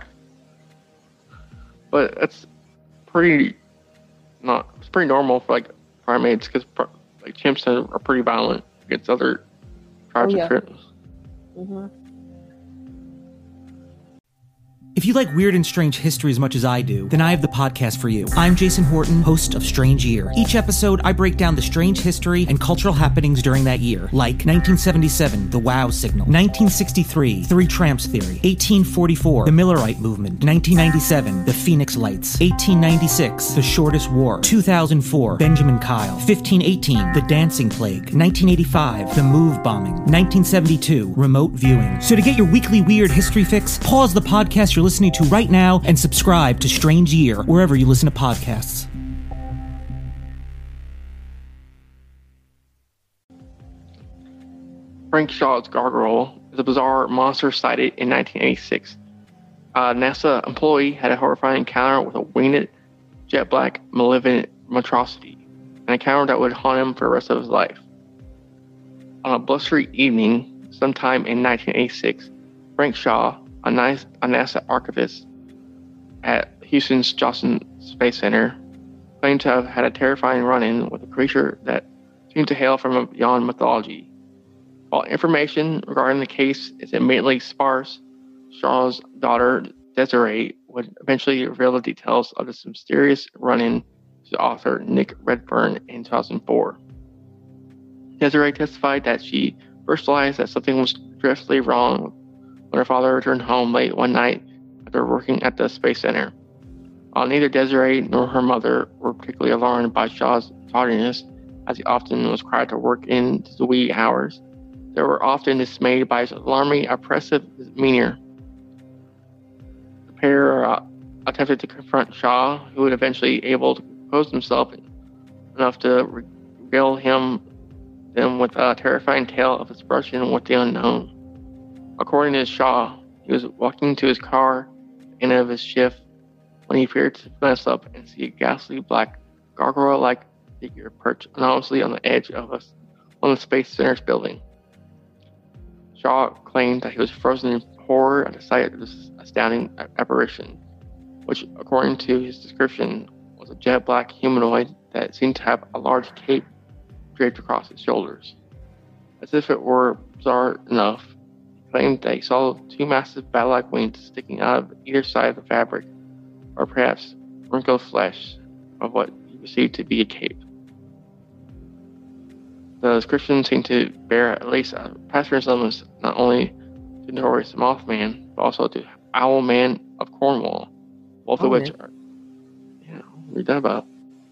But that's pretty normal for primates, because chimps are pretty violent against other tribes and tribes. Mm-hmm. If you like weird and strange history as much as I do, then I have the podcast for you. I'm Jason Horton, host of Strange Year. Each episode, I break down the strange history and cultural happenings during that year, like 1977, the Wow Signal, 1963, Three Tramps Theory, 1844, the Millerite Movement, 1997, the Phoenix Lights, 1896, the Shortest War, 2004, Benjamin Kyle, 1518, the Dancing Plague, 1985, the Move Bombing, 1972, remote viewing. So to get your weekly weird history fix, pause the podcast you're listening to right now and subscribe to Strange Year wherever you listen to podcasts. Frank Shaw's gargoyle is a bizarre monster sighted in 1986. A NASA employee had a horrifying encounter with a winged, jet black, malevolent monstrosity, an encounter that would haunt him for the rest of his life. On a blustery evening, sometime in 1986, Frank Shaw, a NASA archivist at Houston's Johnson Space Center, claimed to have had a terrifying run-in with a creature that seemed to hail from beyond mythology. While information regarding the case is admittedly sparse, Shaw's daughter, Desiree, would eventually reveal the details of this mysterious run-in to author Nick Redfern in 2004. Desiree testified that she first realized that something was dreadfully wrong when her father returned home late one night after working at the Space Center. While neither Desiree nor her mother were particularly alarmed by Shaw's tardiness, as he often was required to work into the wee hours, they were often dismayed by his alarmingly oppressive demeanor. The pair attempted to confront Shaw, who was eventually able to compose himself enough to regale them with a terrifying tale of his brushing with the unknown. According to Shaw, he was walking to his car at the end of his shift when he appeared to glance up and see a ghastly black gargoyle-like figure perched anonymously on the edge of one of the Space Center's building. Shaw claimed that he was frozen in horror at the sight of this astounding apparition, which, according to his description, was a jet black humanoid that seemed to have a large cape draped across his shoulders. As if it were bizarre enough, he claimed that he saw two massive bat-like wings sticking out of either side of the fabric, or perhaps wrinkled flesh of what he perceived to be a cape. The description seemed to bear at least a past resemblance not only to notorious Mothman, but also to Owlman of Cornwall, both of which are, read that about.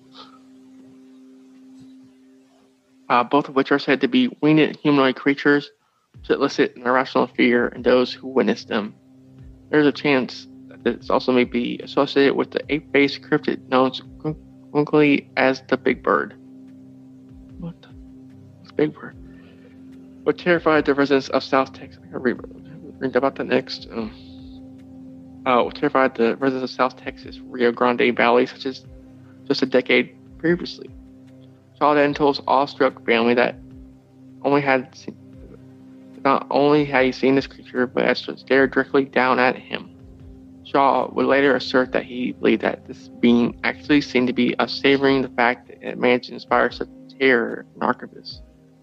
Both of which are said to be winged humanoid creatures to elicit an irrational fear in those who witness them. There's a chance that this also may be associated with the ape-based cryptid known colloquially as the Big Bird. What the? What's Big Bird? What terrified the residents of South Texas? I read about that next. What terrified the residents of South Texas, Rio Grande Valley, such as just a decade previously. Shaw then told his awestruck family that not only had he seen this creature, but had stared directly down at him. Shaw would later assert that he believed that this being actually seemed to be savoring the fact that it managed to inspire such terror in archivists.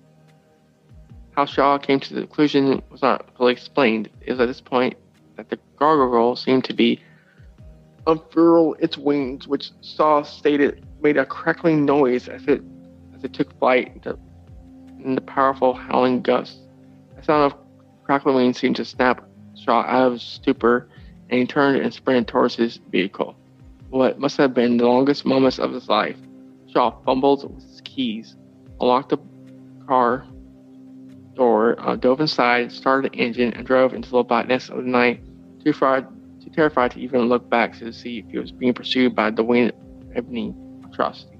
How Shaw came to the conclusion was not fully explained. It was at this point that the gargoyle seemed to be unfurl its wings, which Shaw stated made a crackling noise as it took flight in the powerful howling gusts. The sound of crackling wings seemed to snap Shaw out of his stupor, and he turned and sprinted towards his vehicle. What must have been the longest moments of his life, Shaw fumbled with his keys, unlocked the car door, dove inside, started the engine, and drove into the blackness of the night, too terrified to even look back to see if he was being pursued by the winged ebony atrocity.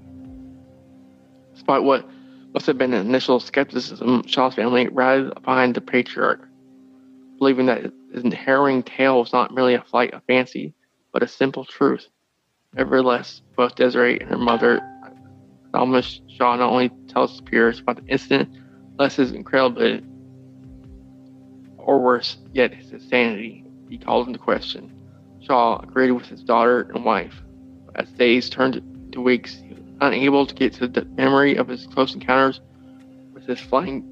Despite what must have been an initial skepticism, Shaw's family rallied behind the patriarch, believing that his harrowing tale was not merely a flight of fancy, but a simple truth. Nevertheless, both Desiree and her mother, Alma Shaw, not only tell his peers about the incident, lest his incredibility, or worse yet, his insanity, be called into question. Shaw agreed with his daughter and wife. As days turned to weeks, he was unable to get to the memory of his close encounters with his flying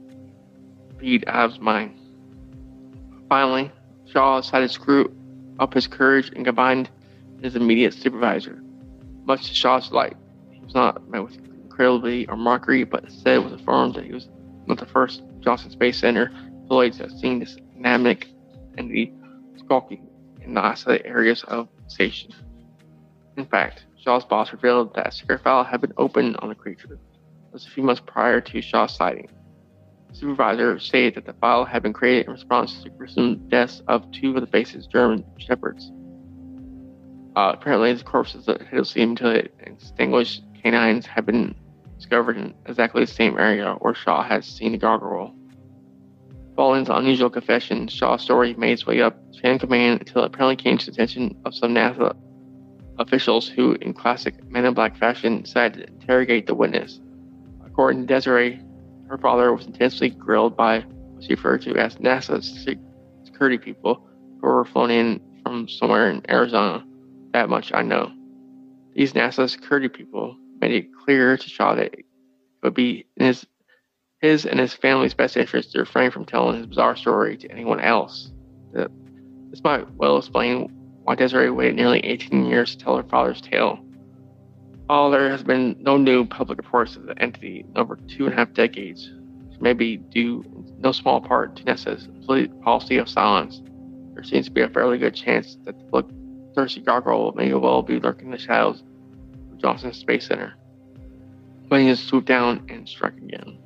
feet out of his mind. Finally, Shaw decided to screw up his courage and combined his immediate supervisor. Much to Shaw's delight, he was not met with incredulity or mockery, but instead was informed that he was not the first Johnson Space Center employee to have seen this dynamic entity skulking in the isolated areas of the station. In fact, Shaw's boss revealed that a secret file had been opened on the creature just a few months prior to Shaw's sighting. The supervisor stated that the file had been created in response to the gruesome deaths of two of the base's German shepherds. Apparently, the corpses of hideously mutilated and extinguished canines had been discovered in exactly the same area where Shaw had seen the gargoyle. Following the unusual confession, Shaw's story made its way up the chain of command until it apparently came to the attention of some NASA officials who, in classic Men in Black fashion, decided to interrogate the witness. According to Desiree, her father was intensely grilled by what she referred to as NASA's security people who were flown in from somewhere in Arizona. That much I know. These NASA security people made it clear to Shaw that it would be in his and his family's best interest to refrain from telling his bizarre story to anyone else. The This might well explain why Desiree waited nearly 18 years to tell her father's tale. While there has been no new public reports of the entity in over 2.5 decades, which may be due in no small part to NASA's policy of silence, there seems to be a fairly good chance that the bloodthirsty gargoyle may well be lurking in the shadows of Johnson Space Center, waiting to swoop down and strike again.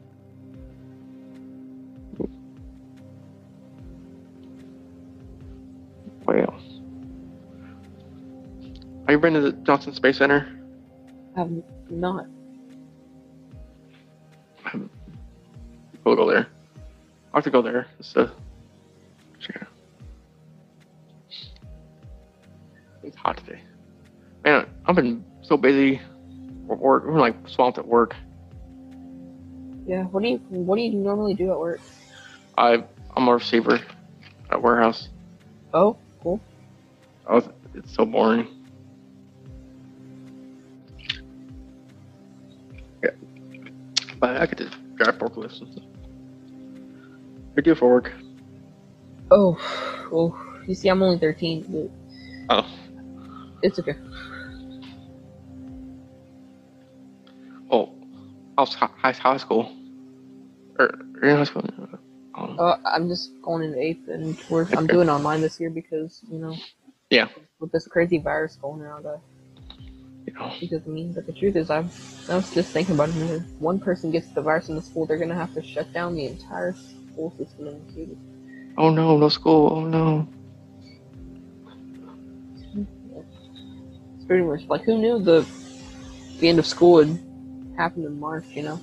Well, have you been to the Johnson Space Center? I'm not. We'll go there. I'll have to go there. Sure. It's hot today. Man, I've been so busy at work. I'm like swamped at work. Yeah. What do you normally do at work? I'm a receiver at a warehouse. Oh, cool. It's so boring. Yeah. But I get to drive forklifts and stuff. What do you do for work? Oh, well, you see, I'm only 13, but Oh. it's okay. Oh, how's high school? Or you're in high school? I'm just going into 8th, and I'm doing online this year because, Yeah. with this crazy virus going around, because but the truth is, I was just thinking about it, and if one person gets the virus in the school, they're going to have to shut down the entire school system in the city. Oh no, no school, oh no. It's pretty much, like, who knew the end of school would happen in March, Yeah.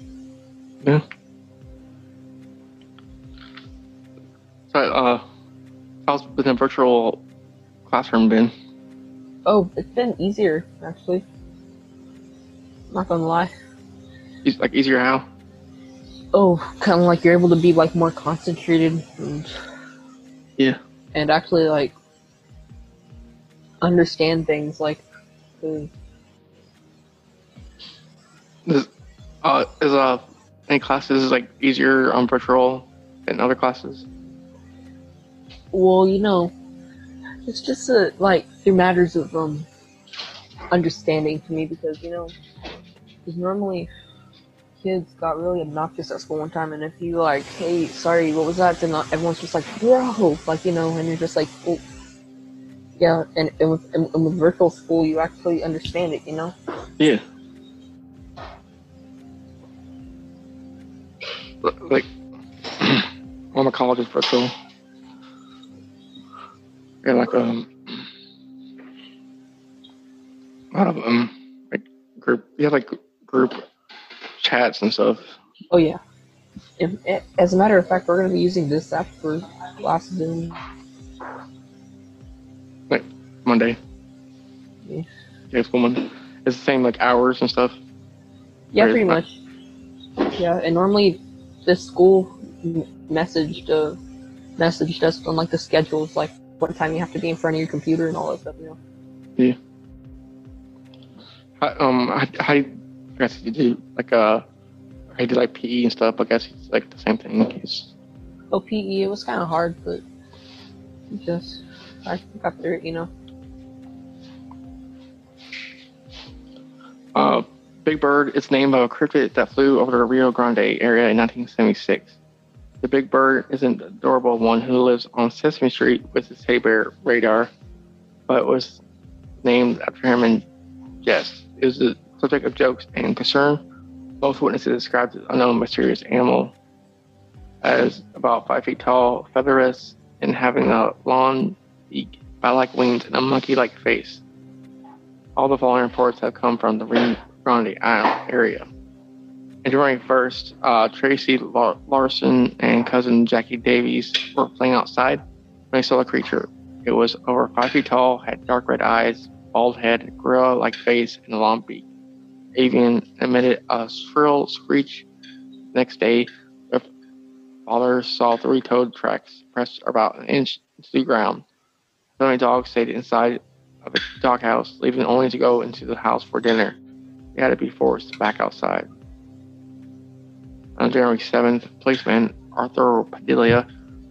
So, how's the virtual classroom been? Oh, it's been easier, actually. Not gonna lie. Like easier how? Oh, kind of like you're able to be like more concentrated and actually like understand things like. Is any classes like easier on virtual than other classes? Well, it's just like through matters of understanding to me because normally kids got really obnoxious at school one time, and if you like, hey, sorry, what was that? Then everyone's just like, bro, like and you're just like, oh, yeah. And with virtual school, you actually understand it, Yeah. Like, all my college is virtual. Yeah, like a lot of like group. You have like group chats and stuff. Oh yeah. As a matter of fact, we're going to be using this app for classes in Like Monday. Yeah. Yeah, school Monday. It's the same like hours and stuff. Yeah, pretty much. Yeah, and normally this school messaged us on like the schedules, like what time you have to be in front of your computer and all that stuff. Yeah. How I guess you do like I do like PE and stuff. I guess it's like the same thing. Oh, PE, it was kind of hard, but I got through it, Big Bird is named of a cryptid that flew over the Rio Grande area in 1976. The Big Bird is an adorable one who lives on Sesame Street with his teddy bear Radar, but was named after him in jest. It was the subject of jokes and concern. Both witnesses described the unknown mysterious animal as about 5 feet tall, featherless, and having a long beak, bat-like wings, and a monkey-like face. All the following reports have come from the Rio Grande area. And January 1st, Tracy Larson and cousin Jackie Davies were playing outside when they saw the creature. It was over 5 feet tall, had dark red eyes, bald head, gorilla-like face, and a long beak. Avian emitted a shrill screech. Next day, their father saw 3-toed tracks pressed about an inch into the ground. The family dog stayed inside of the doghouse, leaving only to go into the house for dinner. They had to be forced back outside. On January 7th, policeman Arthur Padilla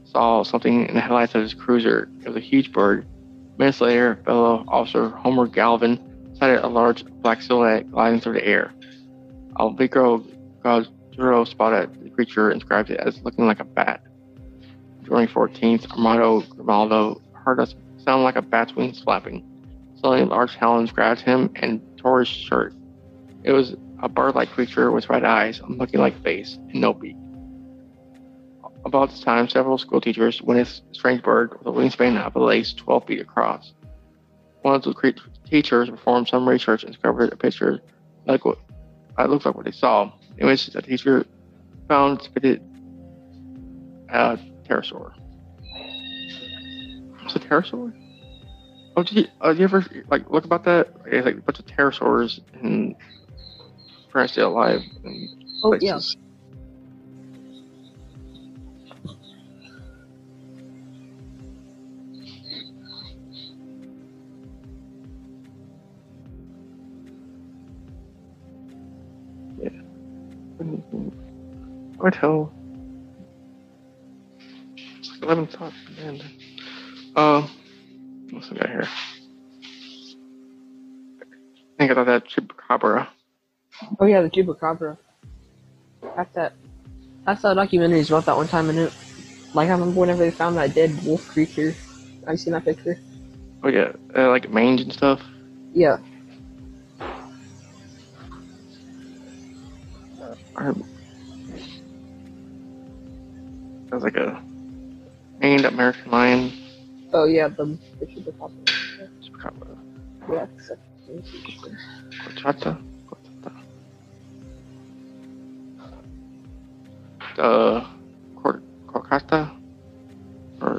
saw something in the headlights of his cruiser. It was a huge bird. Minutes later, fellow officer Homer Galvin sighted a large black silhouette gliding through the air. Alvaro Gauduro spotted the creature and described it as looking like a bat. During 14th, Armando Grimaldo heard a sound like a bat's wings flapping. Suddenly, large talons grabbed him and tore his shirt. It was a bird-like creature with red eyes, a monkey-like face, and no beak. About this time, several school teachers witnessed a strange bird with a wingspan of at least 12 feet across. One of the teachers performed some research and discovered a picture that looked like what they saw. The image the teacher found depicted a pterosaur. What's a pterosaur? Oh, did you ever look about that? It's like a bunch of pterosaurs in France Still Alive. Oh, yeah. What hell? It's like 11 o'clock. Man. What's we got here? I think I thought that Chupacabra. Oh yeah, the Chupacabra. I saw documentaries about that one time, and I remember whenever they found that dead wolf creature. Have you seen that picture? Oh yeah, like mange and stuff. Yeah. Sounds like a maned American lion. Oh yeah, the Chupacabra. Chupacabra. Yeah. Cochata. Corcata or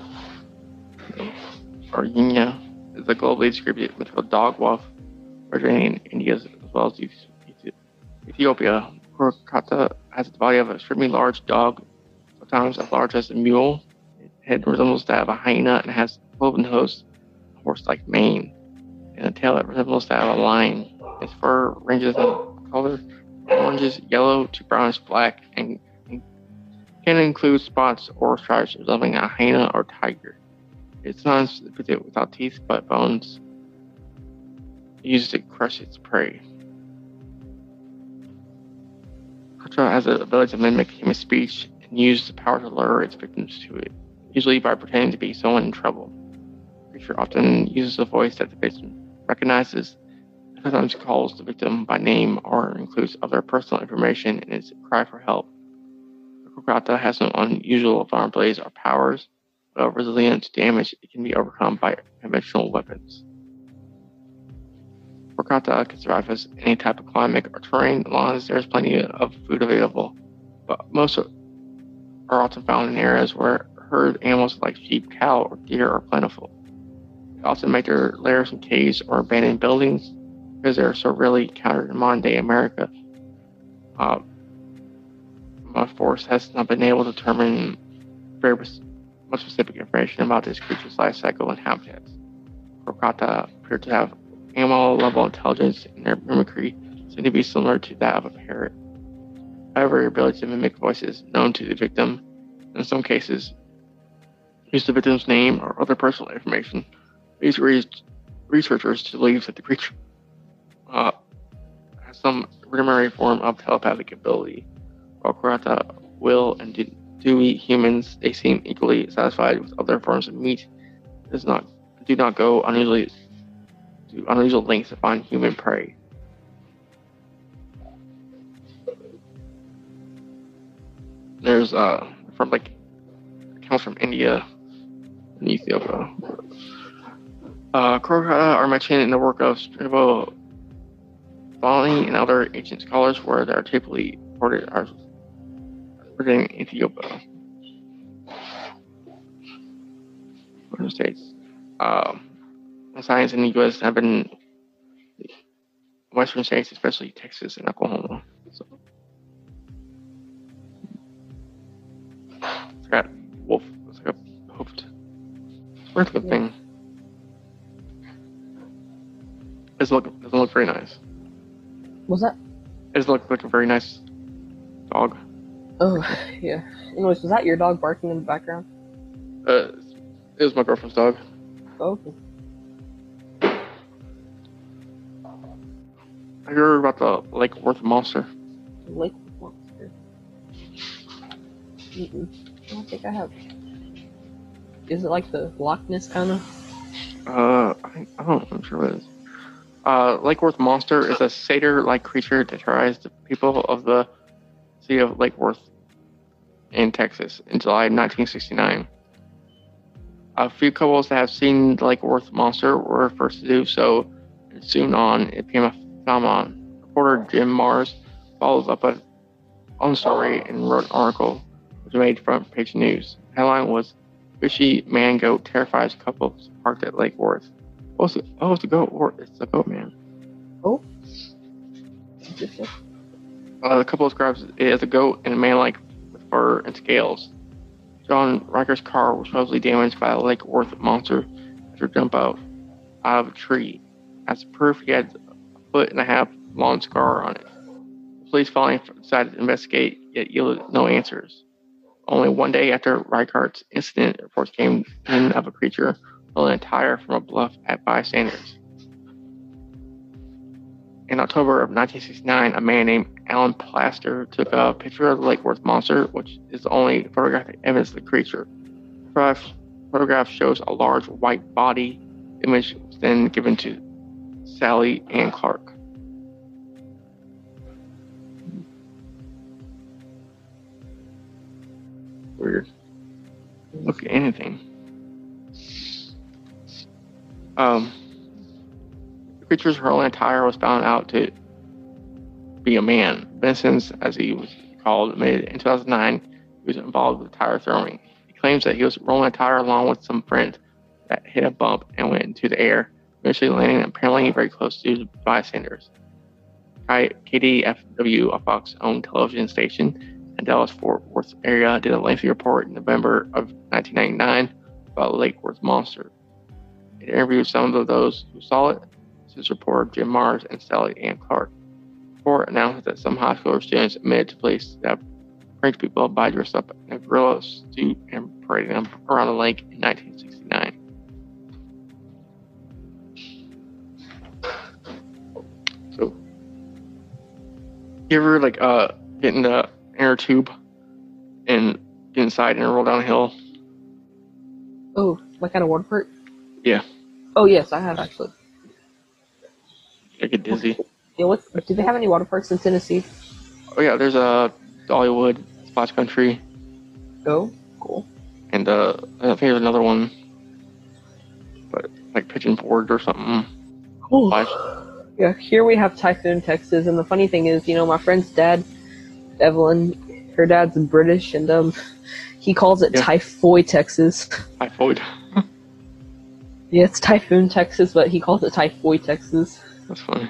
Yinya is a globally distributed mythical dog wolf originating in India as well as Ethiopia. Corcata has the body of an extremely large dog, sometimes as large as a mule. Its head resembles that of a hyena and has cloven hooves, a horse-like mane, and a tail that resembles that of a lion. Its fur ranges in color from oranges, yellow to brownish black, and can include spots or stripes resembling a hyena or tiger. It's not depicted without teeth but bones used to crush its prey. Kotra has the ability to mimic human speech and use the power to lure its victims to it, usually by pretending to be someone in trouble. The creature often uses a voice that the victim recognizes, and sometimes calls the victim by name or includes other personal information in its cry for help. Corcata has no unusual vulnerabilities or powers, but resilient to damage it can be overcome by conventional weapons. Corcata can survive as any type of climate or terrain as long as there is plenty of food available, but most are often found in areas where herd animals like sheep, cow, or deer are plentiful. They often make their lairs in caves or abandoned buildings because they are so rarely encountered in modern-day America. My force has not been able to determine very much specific information about this creature's life cycle and habitats. Corcata appear to have animal-level intelligence, and their mimicry seem to be similar to that of a parrot. However, their ability to mimic voices known to the victim, in some cases, use the victim's name or other personal information, leads researchers to believe that the creature has some rudimentary form of telepathic ability. While Corcata will and do eat humans, they seem equally satisfied with other forms of meat. Do not go to unusual lengths to find human prey. There's comes from India and Ethiopia. Corcata are mentioned in the work of Strabo Bani and other ancient scholars, where they are typically reported as in Ethiopia. United States. Science in the U.S. have been Western states, especially Texas and Oklahoma. So, it's got wolf. It's like a hoofed. It's worth a good thing. It doesn't look very nice. What's that? It doesn't look like a very nice dog. Oh, yeah. Anyways, was that your dog barking in the background? It was my girlfriend's dog. Oh, Have you heard about the Lake Worth monster? Lake Monster. I don't think I have. Is it like the Loch Ness kind of? I'm sure what it is. Lake Worth monster is a satyr-like creature that terrorized the people of the city of Lake Worth in Texas in July 1969. A few couples that have seen the Lake Worth monster were first to do so, and soon on it became a phenomenon. Reporter Jim Mars followed up on the story and wrote an article which made front page news. The headline was, "Fishy man goat terrifies couples parked at Lake Worth." It's the goat. It's the goat man. Oh. The couple describes it as a goat and a man-like with fur and scales. John Riker's car was supposedly damaged by the Lake Worth monster after it jumped out of a tree. As proof, he had a 1.5-foot long scar on it. The police finally decided to investigate, yet yielded no answers. Only one day after Reichardt's incident, reports came in of a creature hurling a tire from a bluff at bystanders. In October of 1969, a man named Alan Plaster took a picture of the Lake Worth monster, which is the only photographic evidence of the creature. The photograph shows a large white body. The image was then given to Sally Ann Clark. Weird. Look at anything. The creature's hurling a tire was found out to be a man. Benson's, as he was called, admitted in 2009 he was involved with tire throwing. He claims that he was rolling a tire along with some friends that hit a bump and went into the air, eventually landing apparently very close to the bystanders. KDFW, a Fox-owned television station in Dallas-Fort Worth area, did a lengthy report in November of 1999 about the Lake Worth monster. It interviewed some of those who saw it, such as reporter Jim Mars and Sally Ann Clark. The report announced that some high school students admitted to police that pranked people by dressing up in a gorilla suit and parading them around the lake in 1969. So, you ever get in the inner tube and get inside and roll down a hill? Oh, like at a water park? Yeah. Oh yes, I have actually. I get dizzy. Yeah, do they have any water parks in Tennessee? Oh yeah, there's a Dollywood, Splash Country. Oh, cool. And I think there's another one, but like Pigeon Forge or something. Cool. Splash. Yeah, here we have Typhoon, Texas, and the funny thing is, my friend's dad, Evelyn, her dad's British, and he calls it Typhoid, Texas. Typhoid. Yeah, it's Typhoon, Texas, but he calls it Typhoid, Texas. That's funny.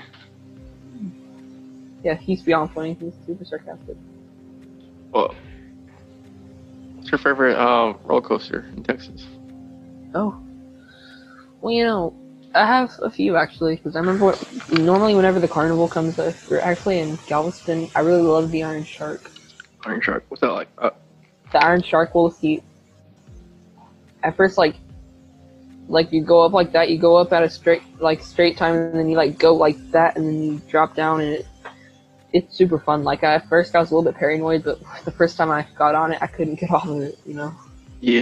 Yeah, he's beyond funny. He's super sarcastic. Well, what's your favorite roller coaster in Texas? Oh. Well, I have a few, actually, because I remember normally whenever the carnival comes, we're actually in Galveston. I really love the Iron Shark. Iron Shark? What's that like? The Iron Shark will see. At first, like you go up like that, you go up at a straight time, and then you go like that, and then you drop down, and it's super fun. At first I was a little bit paranoid, but the first time I got on it, I couldn't get off of it, Yeah.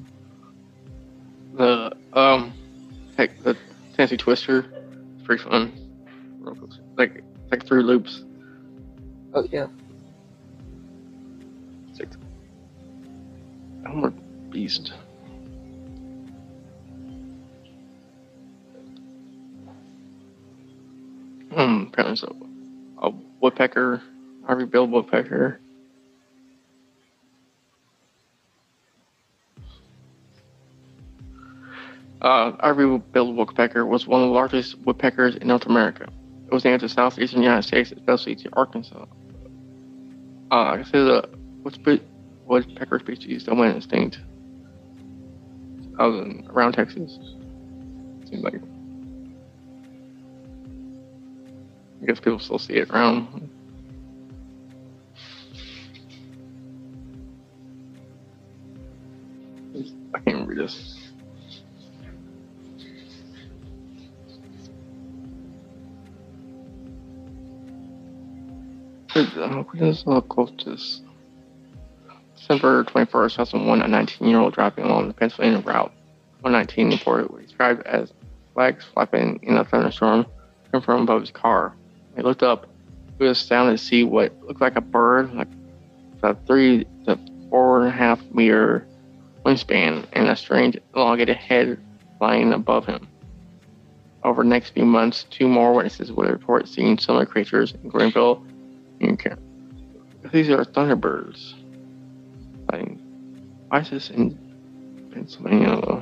The Tennessee Twister, it's pretty fun. Roller coaster. Like 3 loops. Oh yeah. It's like Elmer Beast. Apparently so. A woodpecker, ivory-billed woodpecker. Ivory-billed woodpecker was one of the largest woodpeckers in North America. It was named to southeastern United States, especially to Arkansas. I guess there's a woodpecker species that went extinct around Texas. Seems like. I guess people still see it around. I can't remember What is the closest? December 21st, 2001, a 19-year-old driving along the Pennsylvania Route 119 reported what he described as flags flapping in a thunderstorm coming from above his car. He looked up. He was astounded to see what looked like a bird, like a 3 to 4.5 meter wingspan, and a strange elongated head flying above him. Over the next few months, 2 more witnesses would report seeing similar creatures in Greenville, Union County. These are thunderbirds. Fighting ISIS in Pennsylvania.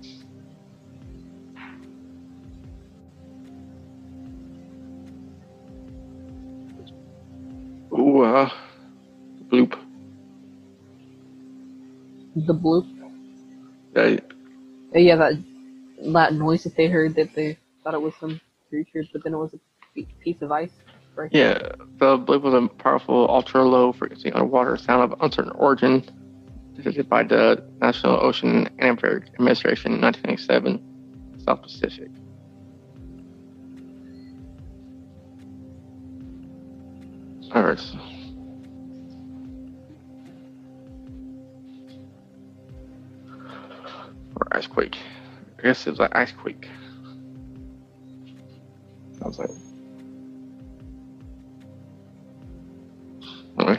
Ooh, bloop. The bloop. Yeah, Yeah, that noise that they heard, that they thought it was some creature, but then it was a piece of ice. Right? Yeah, the bloop was a powerful ultra-low frequency underwater sound of uncertain origin, detected by the National Ocean and Atmospheric Administration in 1997, South Pacific. Alright. Or icequake. I guess it was like icequake. Sounds like. Anyway.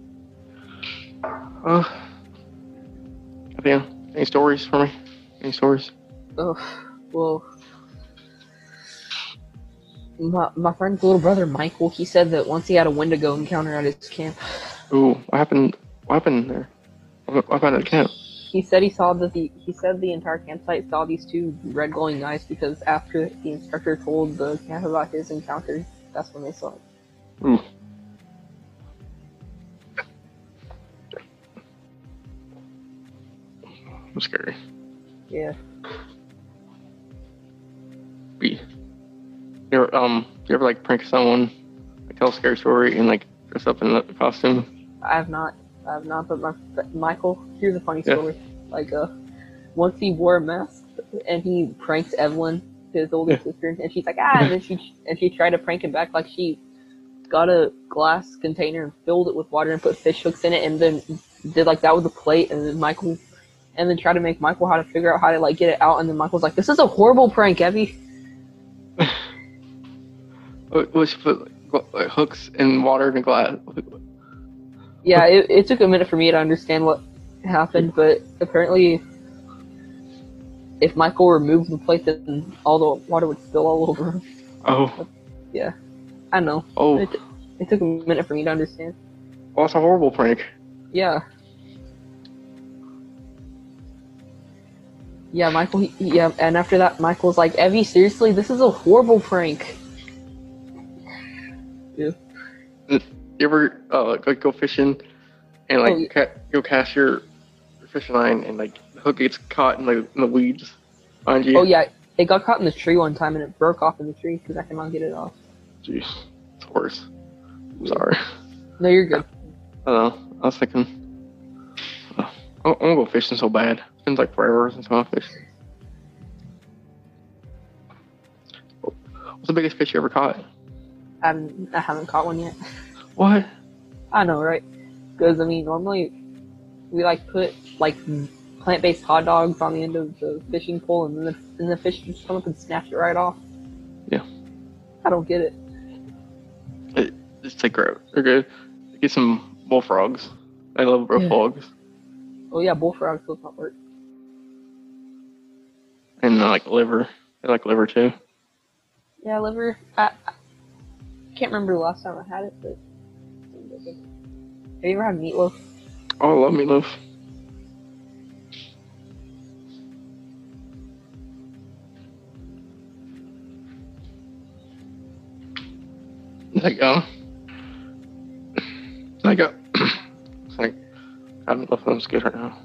Yeah. Any stories for me? Any stories? Oh, well, my friend's little brother Michael, he said that once he had a Wendigo encounter at his camp. Ooh, what happened? What happened there? What happened at the camp? He said the entire campsite saw these 2 red glowing eyes, because after the instructor told the camp about his encounter, that's when they saw it. Ooh. That's scary. Yeah. You ever like prank someone, like tell a scary story and like dress up in the costume? I have not, but Michael, here's a funny story. Like, once he wore a mask and he pranks Evelyn, his older sister, and she's like, and she tried to prank him back, like she got a glass container and filled it with water and put fish hooks in it, and then did like that with a plate, and then tried to make Michael how to figure out how to like get it out, and then Michael's like, "This is a horrible prank, Evie." Well, she put like hooks in water and glass. Yeah, it took a minute for me to understand what happened, but apparently, if Michael removed the plate, then all the water would spill all over him. Oh. Yeah, I know. Oh. It took a minute for me to understand. Well, that's a horrible prank. Yeah. Yeah, Michael. And after that, Michael's like, "Evie, seriously, this is a horrible prank." Yeah. You ever like go fishing and like go cast your fishing line and like the hook gets caught in the weeds behind you? Oh yeah, it got caught in the tree one time and it broke off in the tree because I cannot get it off. Jeez, it's worse. I'm sorry. No, you're good. I don't know. I was thinking, I want to go fishing so bad. It's been like forever since I went fishing. What's the biggest fish you ever caught? I haven't caught one yet. What? I know, right? Because I mean, normally we like put like plant-based hot dogs on the end of the fishing pole, and then the fish just come up and snatch it right off. Yeah. I don't get it. It's like they're good. Get some bullfrogs. I love bullfrogs. Oh yeah, bullfrogs does not work. And like liver. I like liver too. Yeah, liver. I can't remember the last time I had it, but have you ever had meatloaf? Oh, I love meatloaf. I don't know if that's good right now.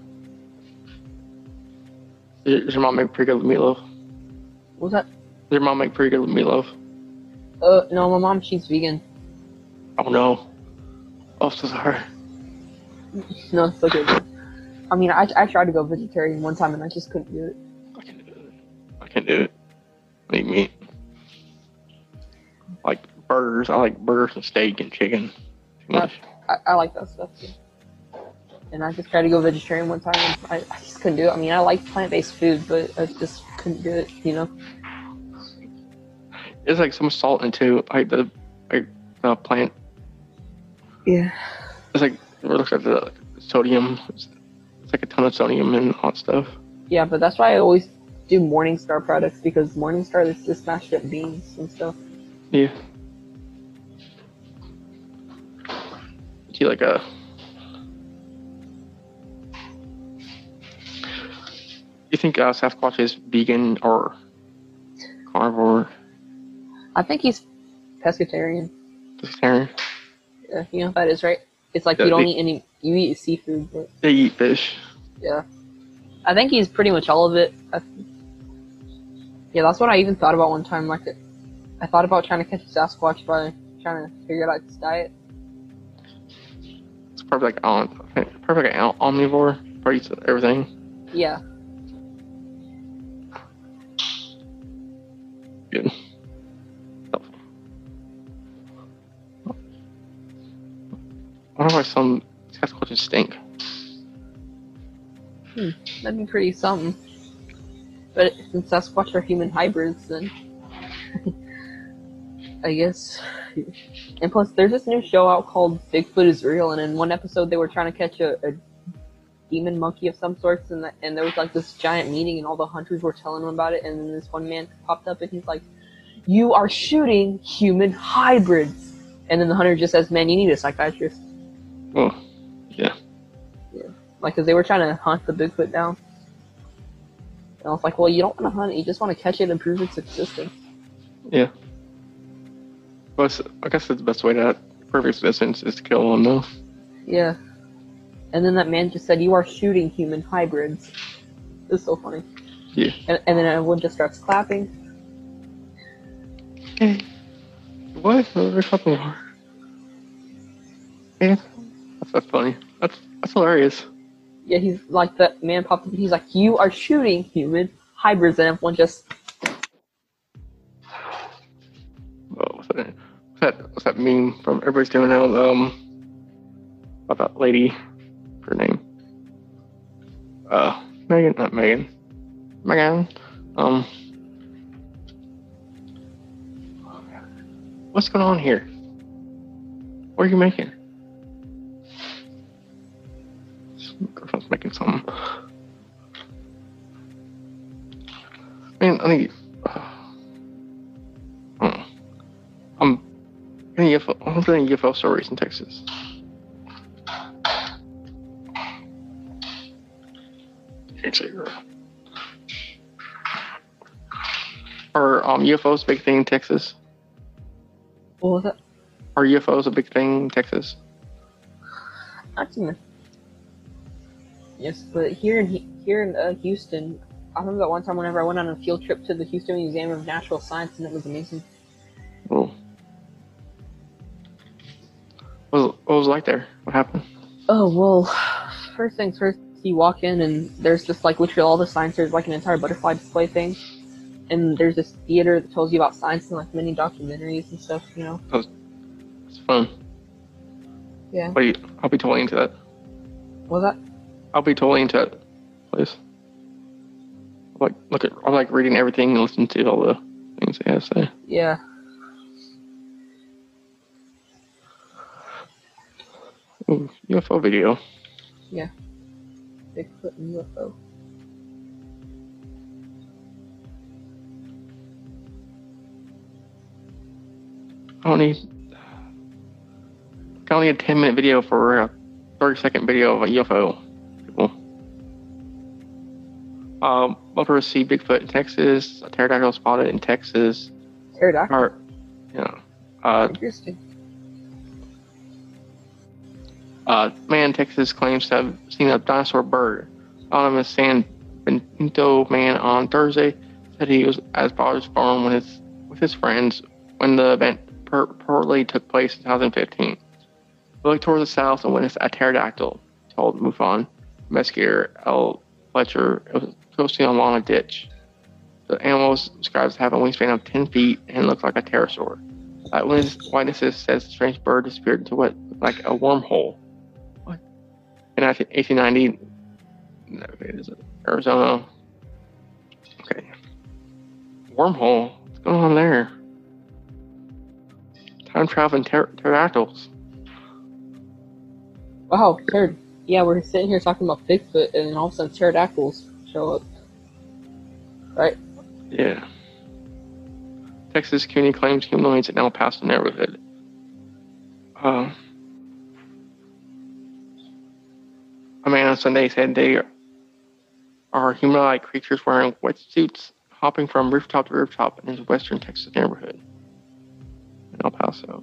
Does your mom make pretty good with meatloaf? What's that? Does your mom make pretty good with meatloaf? No, my mom, she's vegan. Oh no. Oh, so sorry. No, it's okay. I mean, I tried to go vegetarian one time and I just couldn't do it. I can't do it. I eat meat. Like burgers. I like burgers and steak and chicken I like that stuff too. And I just tried to go vegetarian one time, and I just couldn't do it. I mean, I like plant-based food, but I just couldn't do it, you know? There's like some salt into like the plant. Yeah. It's like, it looks like the sodium. It's like a ton of sodium and hot stuff. Yeah, but that's why I always do Morningstar products, because Morningstar is just mashed up beans and stuff. Yeah. Do you like a... You think Sasquatch is vegan or carnivore? I think he's pescatarian. Pescatarian? Yeah, you know what that is, right? It's like you don't eat any... You eat seafood, but... They eat fish. Yeah. I think he's pretty much all of it. Yeah, that's what I even thought about one time. Like, I thought about trying to catch a Sasquatch by trying to figure out its diet. It's probably like an omnivore. Probably eats everything. Yeah. Good. I wonder why some Sasquatches stink. That'd be pretty something. But since Sasquatch are human hybrids, then I guess. And plus, there's this new show out called Bigfoot is Real, and in one episode they were trying to catch a demon monkey of some sorts, and there was like this giant meeting, and all the hunters were telling them about it, and then this one man popped up and he's like, "You are shooting human hybrids," and then the hunter just says, "Man, you need a psychiatrist." Oh, yeah. Like, because they were trying to hunt the Bigfoot down. And I was like, well, you don't want to hunt it, you just want to catch it and prove its existence. Yeah. Well, I guess that's the best way to prove its existence is to kill one, though. Yeah. And then that man just said, "You are shooting human hybrids." It was so funny. Yeah. And then everyone just starts clapping. Hey. What? What are we clapping for? Yeah. That's funny. That's hilarious. Yeah, he's like, that man popped up and he's like, "You are shooting human hybrids," and everyone just... What's that meme from everybody's doing now? About that lady, her name. Megan, not Megan. Megan. What's going on here? What are you making? Girlfriend's making something. I think. I'm doing UFO stories in Texas. Are UFOs a big thing in Texas? What was that? Are UFOs a big thing in Texas? Not too much. Yes, but here in Houston, I remember that one time whenever I went on a field trip to the Houston Museum of Natural Science, and it was amazing. Oh. What was it like there? What happened? Oh, well, first things first, you walk in and there's just like literally all the science, there's like an entire butterfly display thing. And there's this theater that tells you about science and like many documentaries and stuff, you know? It's fun. Yeah. I'll be totally into that. What was that? I'll be totally into that place. I like reading everything and listening to all the things they have to say. Yeah. Ooh, UFO video. Yeah. Bigfoot and UFO. I only a 10-minute video for a 30-second video of a UFO. People. Love to see Bigfoot in Texas. A pterodactyl spotted in Texas. Pterodactyl? Interesting. Man in Texas claims to have seen a dinosaur bird. Anonymous San Benito man on Thursday said he was at his father's farm with his friends when the event reportedly took place in 2015. We looked towards the south and witnessed a pterodactyl, told MUFON investigator L. Fletcher. It was coasting along a ditch. The animal was described as having a wingspan of 10 feet and looked like a pterosaur. Witnesses says the strange bird disappeared into what looked like a wormhole. What? In 1890, Arizona. Okay. Wormhole? What's going on there? Time traveling pterodactyls. Wow, yeah, we're sitting here talking about Bigfoot, and then all of a sudden pterodactyls show up. Right? Yeah. Texas community claims humanoids in El Paso neighborhood. A man on Sunday said they are human-like creatures wearing wetsuits, hopping from rooftop to rooftop in his western Texas neighborhood in El Paso.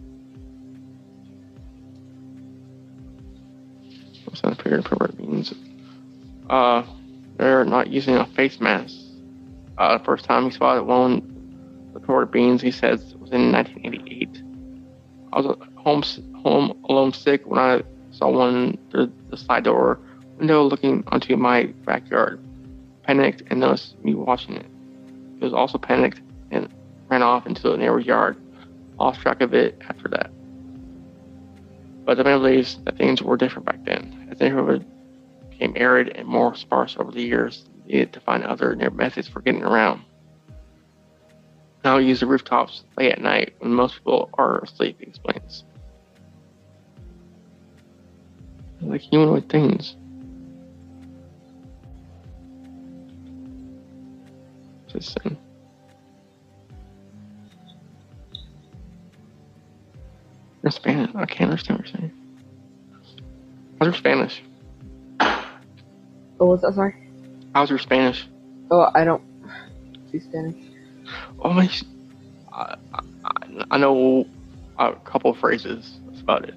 What's that period of pervert means? They're not using a face mask. The first time he spotted one of the perverted beings, he says, was in 1988. I was home alone sick when I saw one through the side door window looking onto my backyard. Panicked and noticed me watching it. He was also panicked and ran off into the neighbor's yard. Lost track of it after that. But the man believes that things were different back then. As the neighborhood became arid and more sparse over the years, they needed to find other methods for getting around. Now we use the rooftops late at night when most people are asleep, he explains. Like humanoid things. Just saying. You're Spanish. I can't understand what you're saying. How's your Spanish? Oh, what's that, sorry? How's your Spanish? Oh, I don't speak Spanish. Oh my! I know a couple of phrases. That's about it.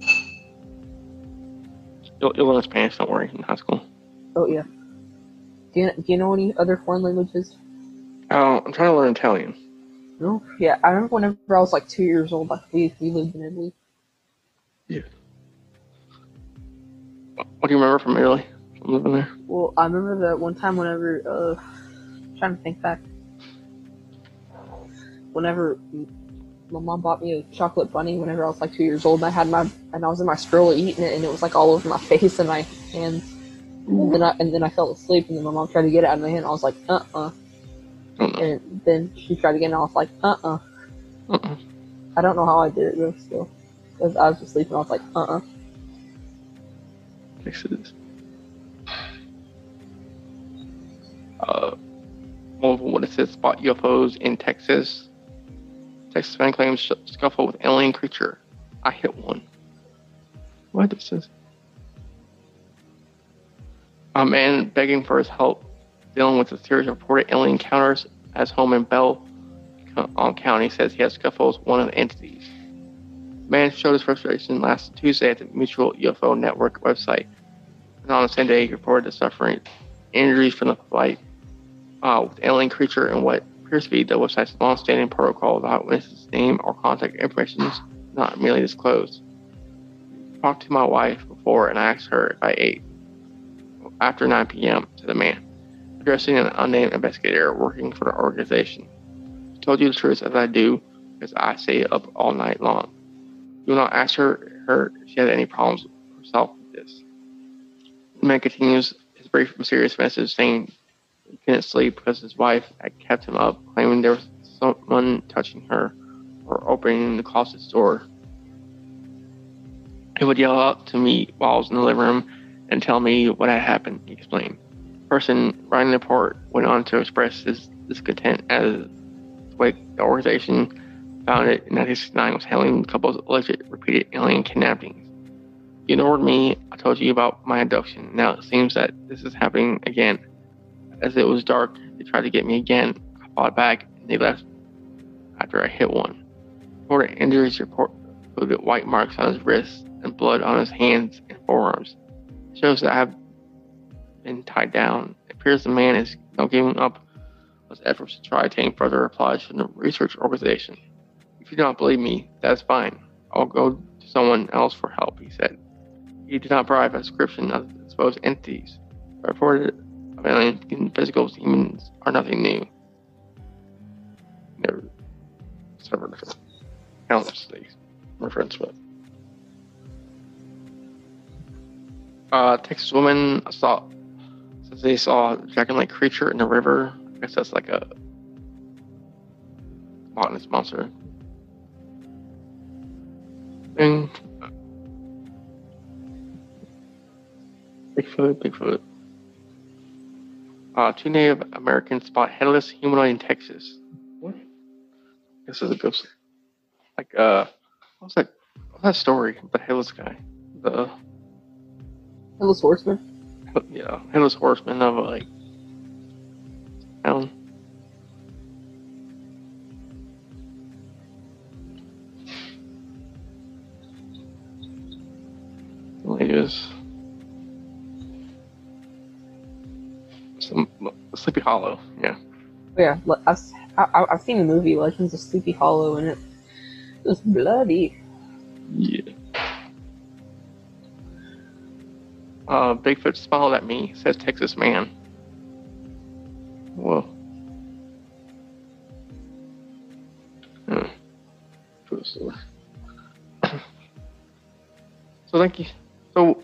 You'll learn Spanish. Don't worry. In high school. Oh yeah. Do you know any other foreign languages? I'm trying to learn Italian. No. Yeah, I remember whenever I was like 2 years old, like we lived in Italy. Yeah. What do you remember from Italy? From living there? Well, I remember that one time whenever trying to think back. Whenever my mom bought me a chocolate bunny whenever I was like 2 years old, and I was in my stroller eating it, and it was like all over my face and my hands. And then I fell asleep, and then my mom tried to get it out of my hand. And I was like, And then she tried again, and I was like, I don't know how I did it though, still, because I was just sleeping. I was like, Texas. Multiple witnesses spot UFOs in Texas. Texas man claims scuffle with alien creature. I hit one. What is this? A man begging for his help, dealing with a series of reported alien encounters at his home in Bell County, says he has scuffles with one of the entities. The man showed his frustration last Tuesday at the Mutual UFO Network website, and on the same day he reported suffering injuries from the flight with alien creature and what appears to be the website's long-standing protocol without witness's name or contact information is not immediately disclosed. I talked to my wife before and I asked her if I ate after 9 p.m. to the man, addressing an unnamed investigator working for the organization. I told you the truth as I do because I stay up all night long. Do not ask her if she has any problems herself with this. The man continues his brief mysterious message saying he couldn't sleep because his wife had kept him up, claiming there was someone touching her or opening the closet door. He would yell out to me while I was in the living room and tell me what had happened, he explained. The person writing the report went on to express his discontent as the way the organization found it in 1969 was handling the couple's alleged repeated alien kidnappings. You ignored me. I told you about my abduction. Now it seems that this is happening again. As it was dark, they tried to get me again. I fought back, and they left after I hit one. Reported injuries included white marks on his wrists and blood on his hands and forearms. It shows that I have been tied down. It appears the man is now giving up his efforts to try to obtain further replies from the research organization. If you do not believe me, that is fine. I'll go to someone else for help, he said. He did not provide a description of the supposed entities. The reported of alien physical demons are nothing new. Never. counts they reference with. Texas woman says they saw a dragon-like creature in the river. I guess that's like a Loch Ness monster thing. Bigfoot. 2 Native Americans spot headless humanoid in Texas. What? This is a ghost. Like, what's that story? The headless guy. The Headless Horseman? Yeah, headless horseman of like town. Just Sleepy Hollow, yeah. Yeah, I've seen the movie Legends of Sleepy Hollow, and it was bloody. Yeah. Bigfoot smiled at me, says Texas man. Whoa. So thank you. So,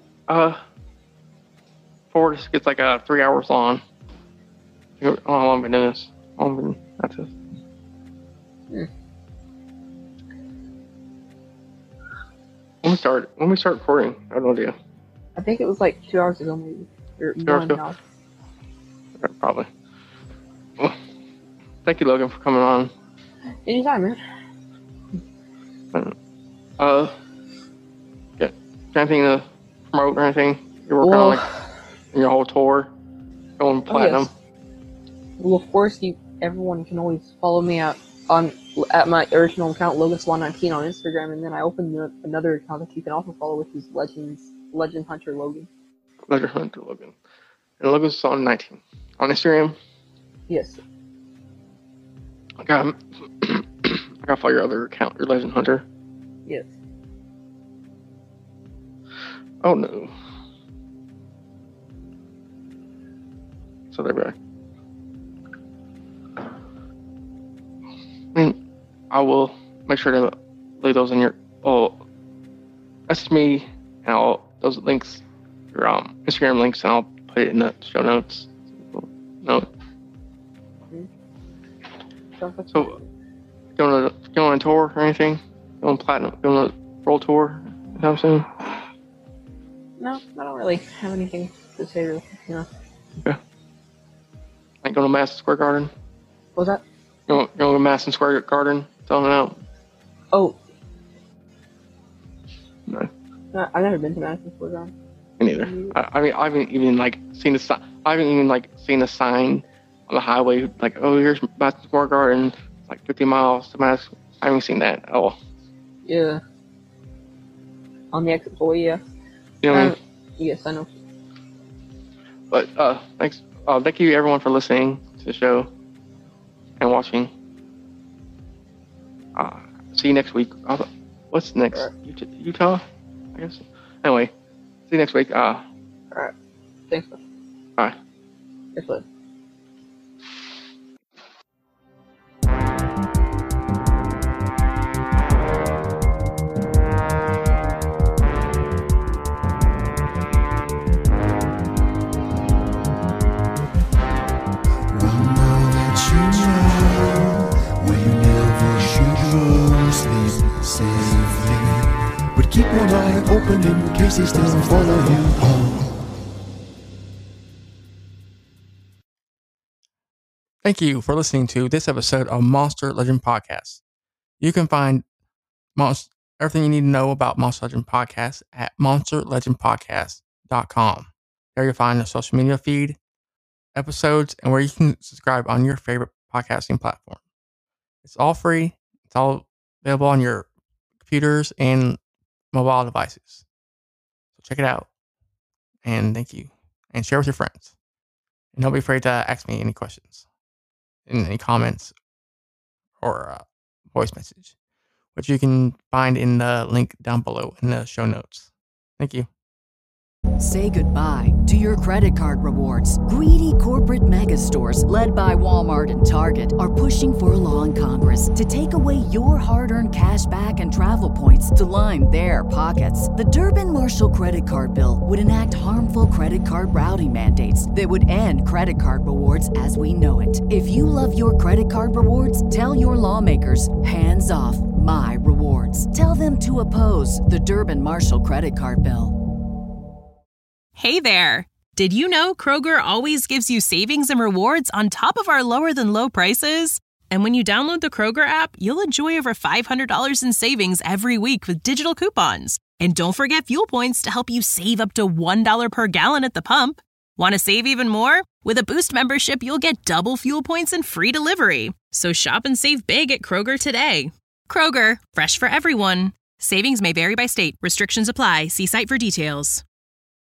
before this gets like 3 hours long. I don't know how long I've been doing this. That's it. When we start recording, I have no idea. I think it was like 2 hours ago, maybe. Or 2 hours ago? Probably. Well, thank you, Logan, for coming on. Anytime, man. Got anything to promote or anything? You're working on like your whole tour, going platinum. Yes. Well, of course, everyone can always follow me at my original account, LoganSwan19 on Instagram, and then I opened another account that you can also follow, which is Legend Hunter Logan. Legend Hunter Logan. And LoganSwan19 on Instagram. Yes. I gotta follow your other account, your Legend Hunter. Yes. Oh no. So there we are. I will make sure to leave those in your message me and those links, your Instagram links, and I'll put it in the show notes. So, going on a tour or anything? Going platinum? Going on a world tour? Anytime soon? No, I don't really have anything to say. Really, Okay. Like going to Madison Square Garden? What was that? Going to Madison Square Garden? Selling it out? Oh. No. I've never been to Madison Square Garden. Me neither. I mean, I haven't even seen the sign. I haven't even seen a sign on the highway like, oh, here's Madison Square Garden. It's like 50 miles to Madison. I haven't seen that at all. Yeah. On the exit toll, yeah. You know what I mean? Yes, I know. But thanks. Thank you everyone for listening to the show and watching. See you next week. What's next? Right. Utah, I guess. Anyway, see you next week. All right. Thanks. Bye. Yes, bud. Keep one eye open in case they still follow you home. Thank you for listening to this episode of Monster Legend Podcast. You can find everything you need to know about Monster Legend Podcast at monsterlegendpodcast.com. There you'll find the social media feed, episodes, and where you can subscribe on your favorite podcasting platform. It's all free. It's all available on your computers and mobile devices. So check it out. And thank you. And share with your friends. And don't be afraid to ask me any questions in any comments or voice message, which you can find in the link down below in the show notes. Thank you. Say goodbye to your credit card rewards. Greedy corporate mega stores, led by Walmart and Target, are pushing for a law in Congress to take away your hard-earned cash back and travel points to line their pockets. The Durbin-Marshall credit card bill would enact harmful credit card routing mandates that would end credit card rewards as we know it. If you love your credit card rewards, tell your lawmakers, hands off my rewards. Tell them to oppose the Durbin-Marshall credit card bill. Hey there! Did you know Kroger always gives you savings and rewards on top of our lower-than-low prices? And when you download the Kroger app, you'll enjoy over $500 in savings every week with digital coupons. And don't forget fuel points to help you save up to $1 per gallon at the pump. Want to save even more? With a Boost membership, you'll get double fuel points and free delivery. So shop and save big at Kroger today. Kroger, fresh for everyone. Savings may vary by state. Restrictions apply. See site for details.